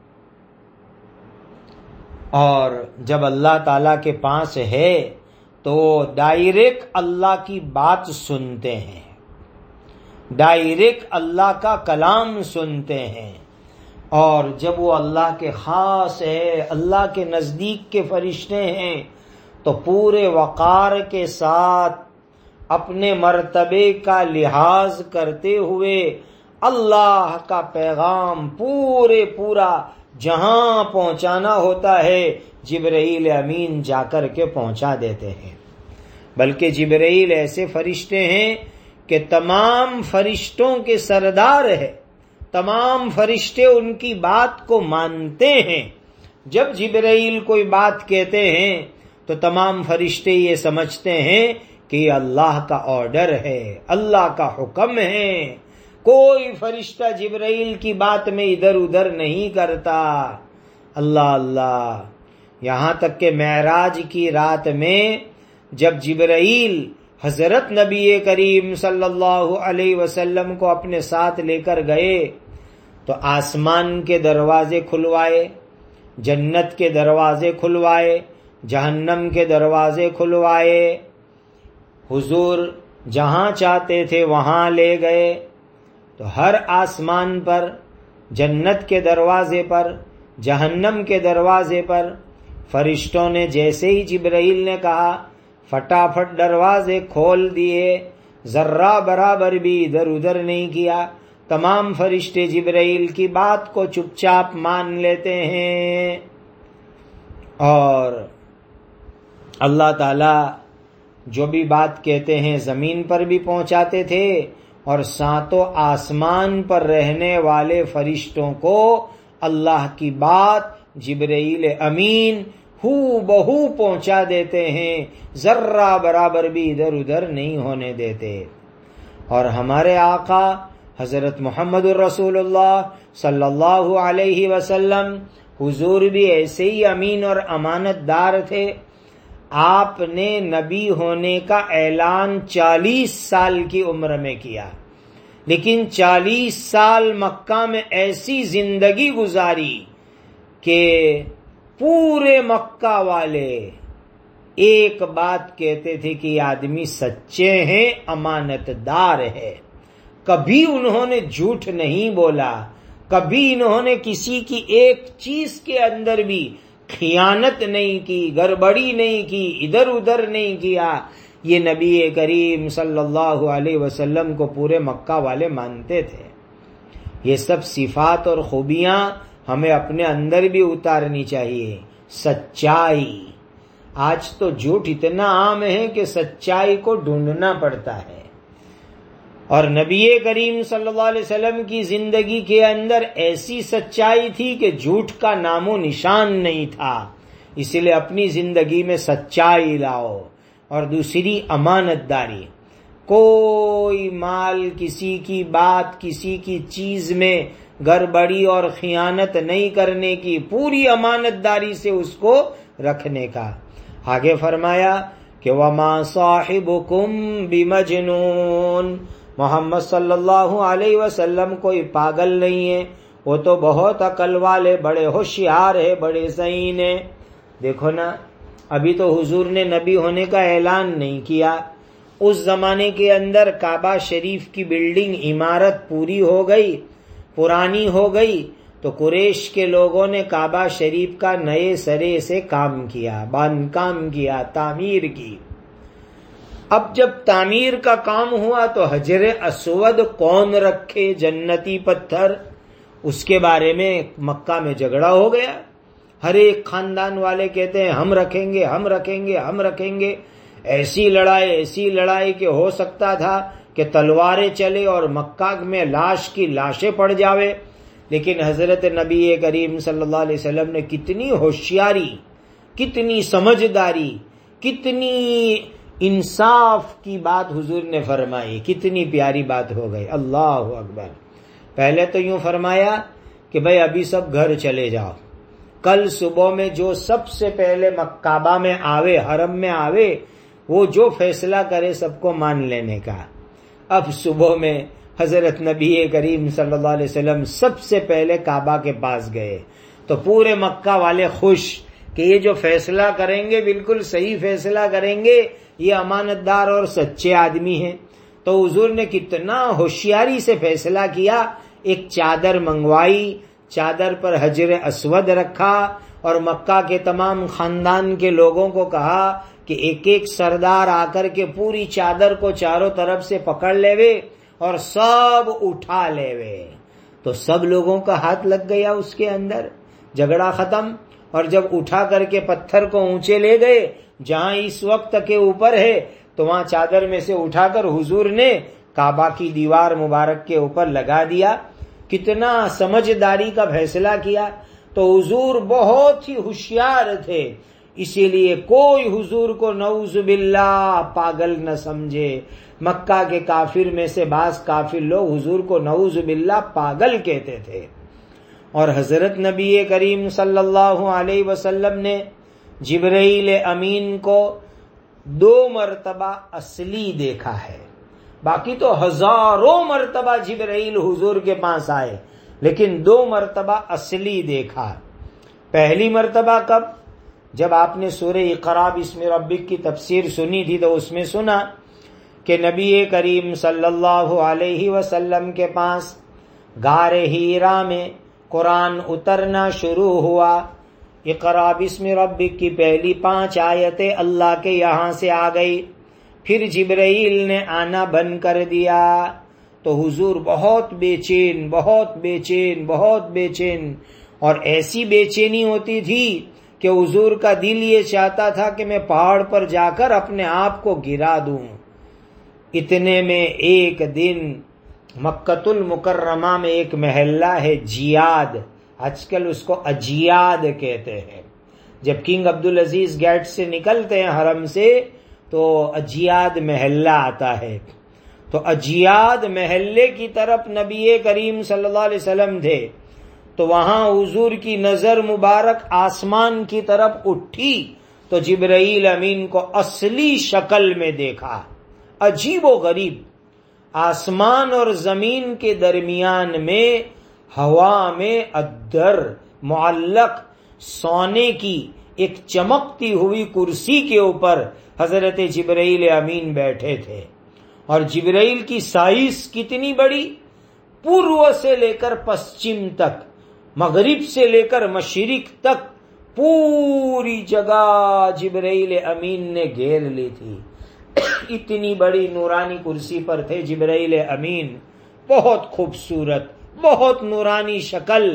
اور جب اللہ تعالیٰ کے پاس ہے تو ڈائریکٹ اللہ کی بات سنتے ہیں، ڈائریکٹ اللہ کا کلام سنتے ہیں، اور جب وہ اللہ کے خاص ہے، اللہ کے نزدیک کے فرشتے ہیں، تو پورے وقار کے ساتھ اپنے مرتبے کا لحاظ کرتے ہوئے اللہ کا پیغام پورے پورا جہاں پہنچانا ہوتا ہے جبرائیل امین جا کر کے پہنچا دیتے ہیں۔ بلکہ جبرائیل ایسے فرشتے ہیں کہ تمام فرشتوں کے سردار ہے، تمام فرشتے ان کی بات کو مانتے ہیں۔ جب جبرائیل کوئی بات کہتے ہیں تو تمام فرشتے یہ سمجھتے ہیں کہ یہ اللہ کا آرڈر ہے، اللہ کا حکم ہے۔ کوئی فرشتہ جبرائیل کی بات میں ادھر ادھر نہیں کرتا۔ اللہ اللہ، یہاں تک کہ معراج کی رات میں جب جبرائیل حضرت نبی کریم صلی اللہ علیہ وسلم کو اپنے ساتھ لے کر گئے تو آسمان کے دروازے کھلوائے، جنت کے دروازے کھلوائے، جہنم کے دروازے کھلوائے، حضور جہاں چاہتے تھے وہاں لے گئے۔ تو ہر آسمان پر، جنت کے دروازے پر، جہنم کے دروازے پر فرشتوں نے جیسے ہی جبرائیل نے کہا فٹافٹ دروازے کھول دیے، ذرہ برابر بھی ادھر ادھر نہیں کیا۔ تمام فرشتے جبرائیل کی بات کو چپ چاپ مان لیتے ہیں، اور اللہ تعالی جو بھی بات کہتے ہیں زمین پر بھی پہنچاتے تھے، اور ساتوں آسمان پر رہنے والے فرشتوں کو اللہ کی بات جبرائیل امین ہو بہو پہنچا دیتے ہیں، ذرہ برابر بھی ادھر ادھر نہیں ہونے دیتے۔ اور ہمارے آقا حضرت محمد الرسول اللہ صلی اللہ علیہ وسلم حضور بھی ایسے ہی امین اور امانت دار تھے۔ آپ نے نبی ہونے کا اعلان چالیس سال کی عمر میں کیا، لیکن چالیس سال مکہ میں ایسی زندگی گزاری کہ پورے مکہ والے ایک بات کہتے تھے کہ یہ آدمی سچے ہیں، امانت دار ہے۔ کبھی انہوں نے جھوٹ نہیں بولا، کبھی انہوں نے کسی کی ایک چیز کے اندر بھی خیانت نہیں کی، گڑبڑی نہیں کی، ادھر ادھر نہیں کیا۔ یہ نبی کریم صلی اللہ علیہ وسلم کو پورے مکہ والے مانتے تھے۔ یہ سب صفات اور خوبیاں ہمیں اپنے اندر بھی اتارنی چاہیے۔ سچائی، آج تو جھوٹ اتنا عام ہے کہ سچائی کو ڈھونڈنا پڑتا ہے۔ اور نبی کریم صلی اللہ علیہ وسلم کی زندگی کے اندر ایسی سچائی تھی کہ جھوٹ کا نام و نشان نہیں تھا، اسی لیے اپنی زندگی میں سچائی لاؤ۔ اور دوسری امانت داری، کوئی مال، کسی کی بات، کسی کی چیز میں گڑبڑی اور خیانت نہیں کرنے کی، پوری امانت داری سے اس کو رکھنے کا۔ آگے فرمایا کہ وَمَا صَاحِبُكُمْ بِمَجْنُونَ، محمد صلی اللہ علیہ وسلم کوئی پاگل نہیں ہے، وہ تو بہت عقل والے، بڑے ہوشیار ہے، بڑے ذہین ہیں۔ دیکھو نا، ابھی تو حضور نے نبی ہونے کا اعلان نہیں کیا، اس زمانے کے اندر کعبہ شریف کی بلڈنگ، عمارت پوری ہو گئی، پرانی ہو گئی، تو قریش کے لوگوں نے کعبہ شریف کا نئے سرے سے کام کیا، باندھ کام کیا، تعمیر کی۔ اب جب تعمیر کا کام ہوا تو حجر اسود کون رکھے، جنتی پتھر، اس کے بارے میں مکہ میں جھگڑا ہو گیا۔ ہر ایک خاندان والے کہتے ہیں ہم رکھیں گے، ہم رکھیں گے، ہم رکھیں گے۔ ایسی لڑائی ایسی لڑائی کہ ہو سکتا تھا کہ تلواریں چلے اور مکہ میں لاش کی لاشیں پڑ جاوے، لیکن حضرت نبی کریم صلی اللہ علیہ وسلم نے کتنی ہوشیاری، کتنی سمجھداری، کتنی انصاف کی بات حضور نے فرمائی، کتنی پیاری بات ہو گئی۔ اللہ اکبر۔ پہلے تو یوں فرمایا کہ بھئی ابھی سب گھر چلے جاؤ، کل صبح میں جو سب سے پہلے کعبہ میں آوے، حرم میں آوے، وہ جو فیصلہ کرے سب کو مان لینے کا۔ اب صبح میں حضرت نبی کریم صلی اللہ علیہ وسلم سب سے پہلے کعبہ کے پاس گئے تو پورے مکہ والے خوش کہ یہ جو فیصلہ کریں گے بالکل صحیح فیصلہ کریں گے، یہ امانت دار اور سچے آدمی ہیں۔ تو حضور نے کتنا ہوشیاری سے فیصلہ کیا، ایک چادر منگوائی، چادر پر حجر اسود رکھا اور مکہ کے تمام خاندان کے لوگوں کو کہا کہ ایک ایک سردار آ کر کے پوری چادر کو چاروں طرف سے پکڑ لے وے اور سب اٹھا لے وے۔ تو سب لوگوں کا ہاتھ لگ گیا اس کے اندر، جھگڑا ختم۔ اور جب اٹھا کر کے پتھر کو اونچے لے گئے، جہاں اس وقت کے اوپر ہے، تو وہاں چادر میں سے اٹھا کر حضور نے کعبہ کی دیوار مبارک کے اوپر لگا دیا۔ کتنا سمجھداری کا فیصلہ کیا۔ تو حضور بہت ہی ہوشیار تھے، اسی لیے کوئی حضور کو نعوذ باللہ پاگل نہ سمجھے۔ مکہ کے کافر میں سے بعض کافر لوگ حضور کو نعوذ باللہ پاگل کہتے تھے۔ اور حضرت نبی کریم صلی اللہ علیہ وسلم نے جبرائیل امین کو دو مرتبہ اصلی دیکھا ہے، باقی تو ہزاروں مرتبہ جبرائیل حضور کے پاس آئے، لیکن دو مرتبہ اصلی دیکھا۔ پہلی مرتبہ کب؟ جب آپ نے سورہ اقرا بسم ربک کی تفسیر سنی تھی تو اس میں سنا کہ نبی کریم صلی اللہ علیہ وسلم کے پاس غار ہیرا میں قرآن اترنا شروع ہوا۔ اقرا بسم ربک کی پہلی پانچ آیتیں اللہ کے یہاں سے آ گئی، پھر جبرائیل نے آنا بند کر دیا۔ تو حضور بہت بے چین، بہت بے چین، بہت بے چین، اور ایسی بے چینی ہوتی تھی کہ حضور کا دل یہ چاہتا تھا کہ میں پہاڑ پر جا کر اپنے آپ کو گرا دوں۔ اتنے میں ایک دن مکۃ المکرمہ میں ایک محلہ ہے جیاد، آج کل اس کو اجیاد کہتے ہیں۔ جب کنگ عبدالعزیز گیٹ سے نکلتے ہیں حرم سے تو اجیاد محلہ آتا ہے، تو اجیاد محلے کی طرف نبی کریم صلی اللہ علیہ وسلم تھے، تو وہاں حضور کی نظر مبارک آسمان کی طرف اٹھی تو جبرائیل امین کو اصلی شکل میں دیکھا۔ عجیب و غریب، آسمان اور زمین کے درمیان میں ہوا میں ادر معلق سونے کی ایک چمکتی ہوئی کرسی کے اوپر حضرت جبرائیل امین بیٹھے تھے، اور جبرائیل کی سائز کتنی بڑی، پورو سے لے کر پشچم تک، مغرب سے لے کر مشرق تک پوری جگہ جبرائیل امین نے گھیر لی تھی۔ اتنی بڑی نورانی کرسی پر تھے جبرائیل امین، بہت خوبصورت، بہت نورانی شکل،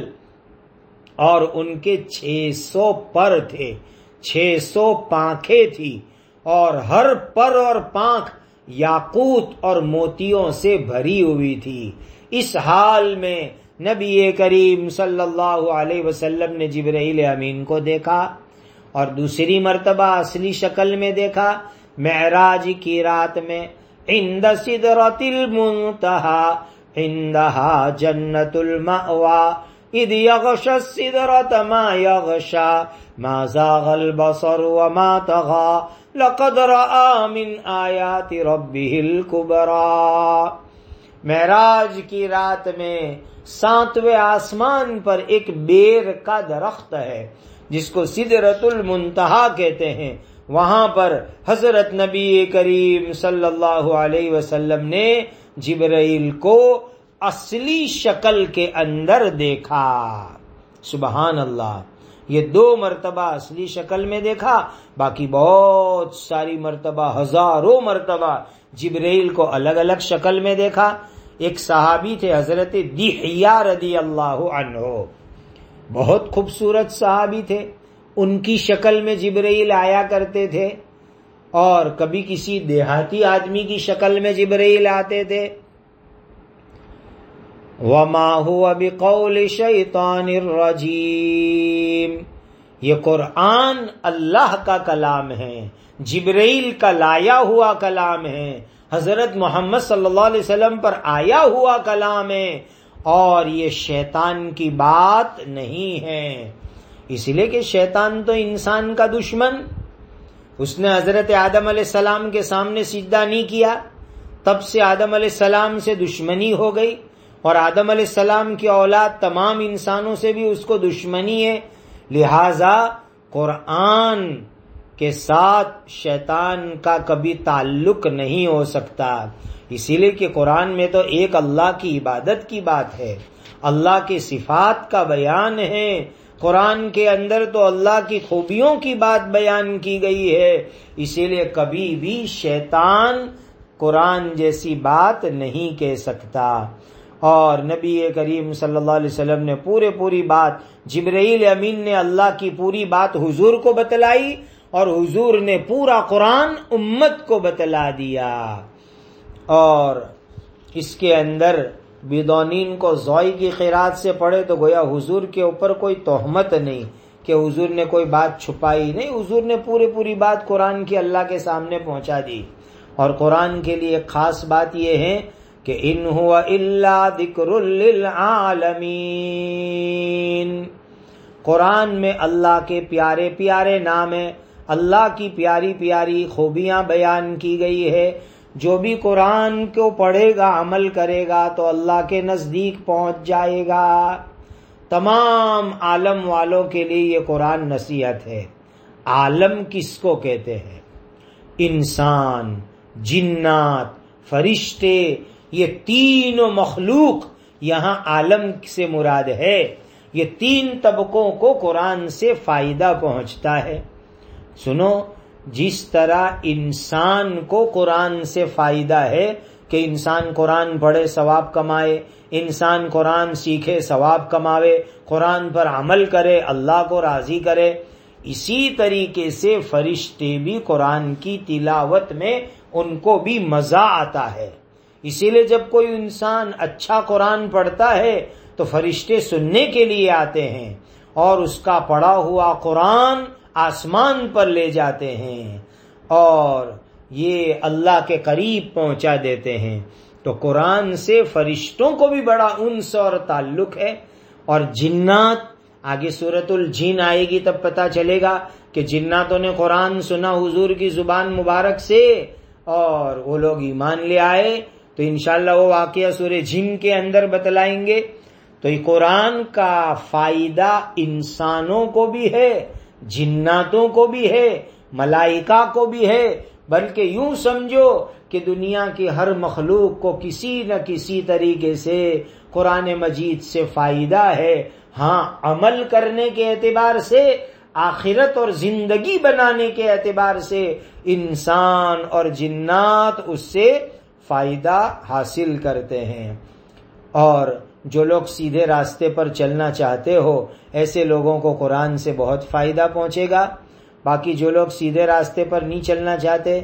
اور ان کے چھ سو پر تھے، چھ سو پانکھیں تھی، اور ہر پر اور پانکھ یاقوت اور موتیوں سے بھری ہوئی تھی۔ اس حال میں نبی کریم صلی اللہ علیہ وسلم نے جبرائیل امین کو دیکھا، اور دوسری مرتبہ اصلی شکل میں دیکھا معراج کی رات میں، عند سدرۃ المنتہی عندہا جنت المأوی اذ یغشی السدرۃ ما یغشی ما زاغ البصر وما طغی لقد رأى من آیات ربہ الکبریٰ۔ معراج کی رات میں ساتویں آسمان پر ایک بیر کا درخت ہے جس کو سدرۃ المنتہا کہتے ہیں، وہاں پر حضرت نبی کریم صلی اللہ علیہ وسلم نے جبرائیل کو اصلی شکل کے اندر دیکھا۔ سبحان اللہ، یہ دو مرتبہ اصلی شکل میں دیکھا، باقی بہت ساری مرتبہ، ہزاروں مرتبہ جبرائیل کو الگ الگ شکل میں دیکھا۔ ایک صحابی تھے حضرت دحیہ رضی اللہ عنہ، بہت خوبصورت صحابی تھے، ان کی شکل میں جبرائیل آیا کرتے تھے، اور کبھی کسی دیہاتی آدمی کی شکل میں جبرائیل آتے تھے۔ وَمَا هُوَ بِقَوْلِ شَيْطَانِ الرَّجِيمِ، یہ قرآن اللہ کا کلام ہے، جبرائیل کا لایا ہوا کلام ہے، حضرت محمد صلی اللہ علیہ وسلم پر آیا ہوا کلام ہے، اور یہ شیطان کی بات نہیں ہے۔ اس لیے کہ شیطان تو انسان کا دشمن، اس نے حضرت آدم علیہ السلام کے سامنے سجدہ نہیں کیا، تب سے آدم علیہ السلام سے دشمنی ہو گئی، اور آدم علیہ السلام کی اولاد تمام انسانوں سے بھی اس کو دشمنی ہے۔ لہذا قرآن کے ساتھ شیطان کا کبھی تعلق نہیں ہو سکتا، اسی لیے کہ قرآن میں تو ایک اللہ کی عبادت کی بات ہے، اللہ کی صفات کا بیان ہے، قرآن کے اندر تو اللہ کی خوبیوں کی بات بیان کی گئی ہے، اسی لیے کبھی بھی شیطان قرآن جیسی بات نہیں کہہ سکتا۔ اور نبی کریم صلی اللہ علیہ وسلم نے پورے پوری بات، جبرائیل امین نے اللہ کی پوری بات حضور کو بتلائی، اور حضور نے پورا قرآن امت کو بتلا دیا۔ اور اس کے اندر بیدونین کو زوئی کی قرات سے پڑھے تو گویا حضور کے اوپر کوئی تہمت نہیں کہ حضور نے کوئی بات چھپائی، نہیں، حضور نے پورے پوری بات قرآن کی اللہ کے سامنے پہنچا دی۔ اور قرآن کے لیے ایک خاص بات یہ ہے کہ ان هو الا ذکر للعالمین، قرآن میں اللہ کے پیارے پیارے نام ہیں، اللہ کی پیاری پیاری خوبیاں بیان کی گئی ہے۔ جو بھی قرآن کو پڑھے گا، عمل کرے گا تو اللہ کے نزدیک پہنچ جائے گا۔ تمام عالم والوں کے لیے یہ قرآن نصیحت ہے۔ عالم کس کو کہتے ہیں؟ انسان، جنات، فرشتے، یہ تینوں مخلوق یہاں عالم سے مراد ہے۔ یہ تین طبقوں کو قرآن سے فائدہ پہنچتا ہے۔ سنو، جس طرح انسان کو قرآن سے فائدہ ہے کہ انسان قرآن پڑھے ثواب کمائے، انسان قرآن سیکھے ثواب کماوے، قرآن پر عمل کرے اللہ کو راضی کرے، اسی طریقے سے فرشتے بھی قرآن کی تلاوت میں ان کو بھی مزہ آتا ہے۔ اسی لیے جب کوئی انسان اچھا قرآن پڑھتا ہے تو فرشتے سننے کے لیے آتے ہیں، اور اس کا پڑھا ہوا قرآن آسمان پر لے جاتے ہیں اور یہ اللہ کے قریب پہنچا دیتے ہیں۔ تو قرآن سے فرشتوں کو بھی بڑا انس اور تعلق ہے۔ اور جنات، آگے سورۃ الجن آئے گی تب پتہ چلے گا کہ جناتوں نے قرآن سنا حضور کی زبان مبارک سے اور وہ لوگ ایمان لے آئے، تو انشاءاللہ وہ واقعہ سورہ جن کے اندر بتلائیں گے۔ تو یہ قرآن کا فائدہ انسانوں کو بھی ہے، جناتوں کو بھی ہے، ملائکہ کو بھی ہے، بلکہ یوں سمجھو کہ دنیا کی ہر مخلوق کو کسی نہ کسی طریقے سے قرآن مجید سے فائدہ ہے۔ ہاں، عمل کرنے کے اعتبار سے، آخرت اور زندگی بنانے کے اعتبار سے انسان اور جنات اس سے فائدہ حاصل کرتے ہیں۔ اور جو لوگ سیدھے راستے پر چلنا چاہتے ہو ایسے لوگوں کو قرآن سے بہت فائدہ پہنچے گا۔ باقی جو لوگ سیدھے راستے پر نہیں چلنا چاہتے،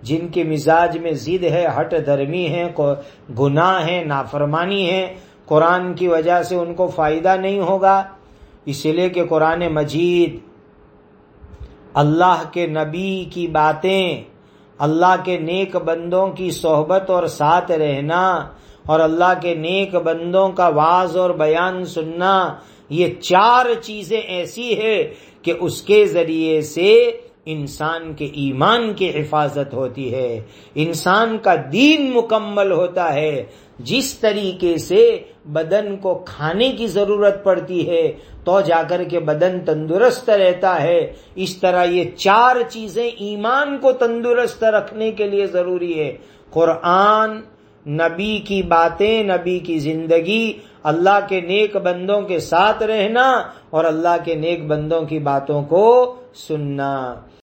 جن کے مزاج میں ضد ہے، ہٹ دھرمی ہے، گناہ ہے، نافرمانی ہے، قرآن کی وجہ سے ان کو فائدہ نہیں ہوگا، اس لیے کہ قرآن مجید اللہ کے نبی کی باتیں، اللہ کے نیک بندوں کی صحبت اور ساتھ رہنا اور اللہ کے نیک بندوں کا وعظ اور بیان سننا، یہ چار چیزیں ایسی ہے کہ اس کے ذریعے سے انسان کے ایمان کی حفاظت ہوتی ہے، انسان کا دین مکمل ہوتا ہے۔ جس طریقے سے بدن کو کھانے کی ضرورت پڑتی ہے تو جا کر کے بدن تندرست رہتا ہے، اس طرح یہ چار چیزیں ایمان کو تندرست رکھنے کے لیے ضروری ہے: قرآن، نبی کی باتیں، نبی کی زندگی، اللہ کے نیک بندوں کے ساتھ رہنا اور اللہ کے نیک بندوں کی باتوں کو سننا۔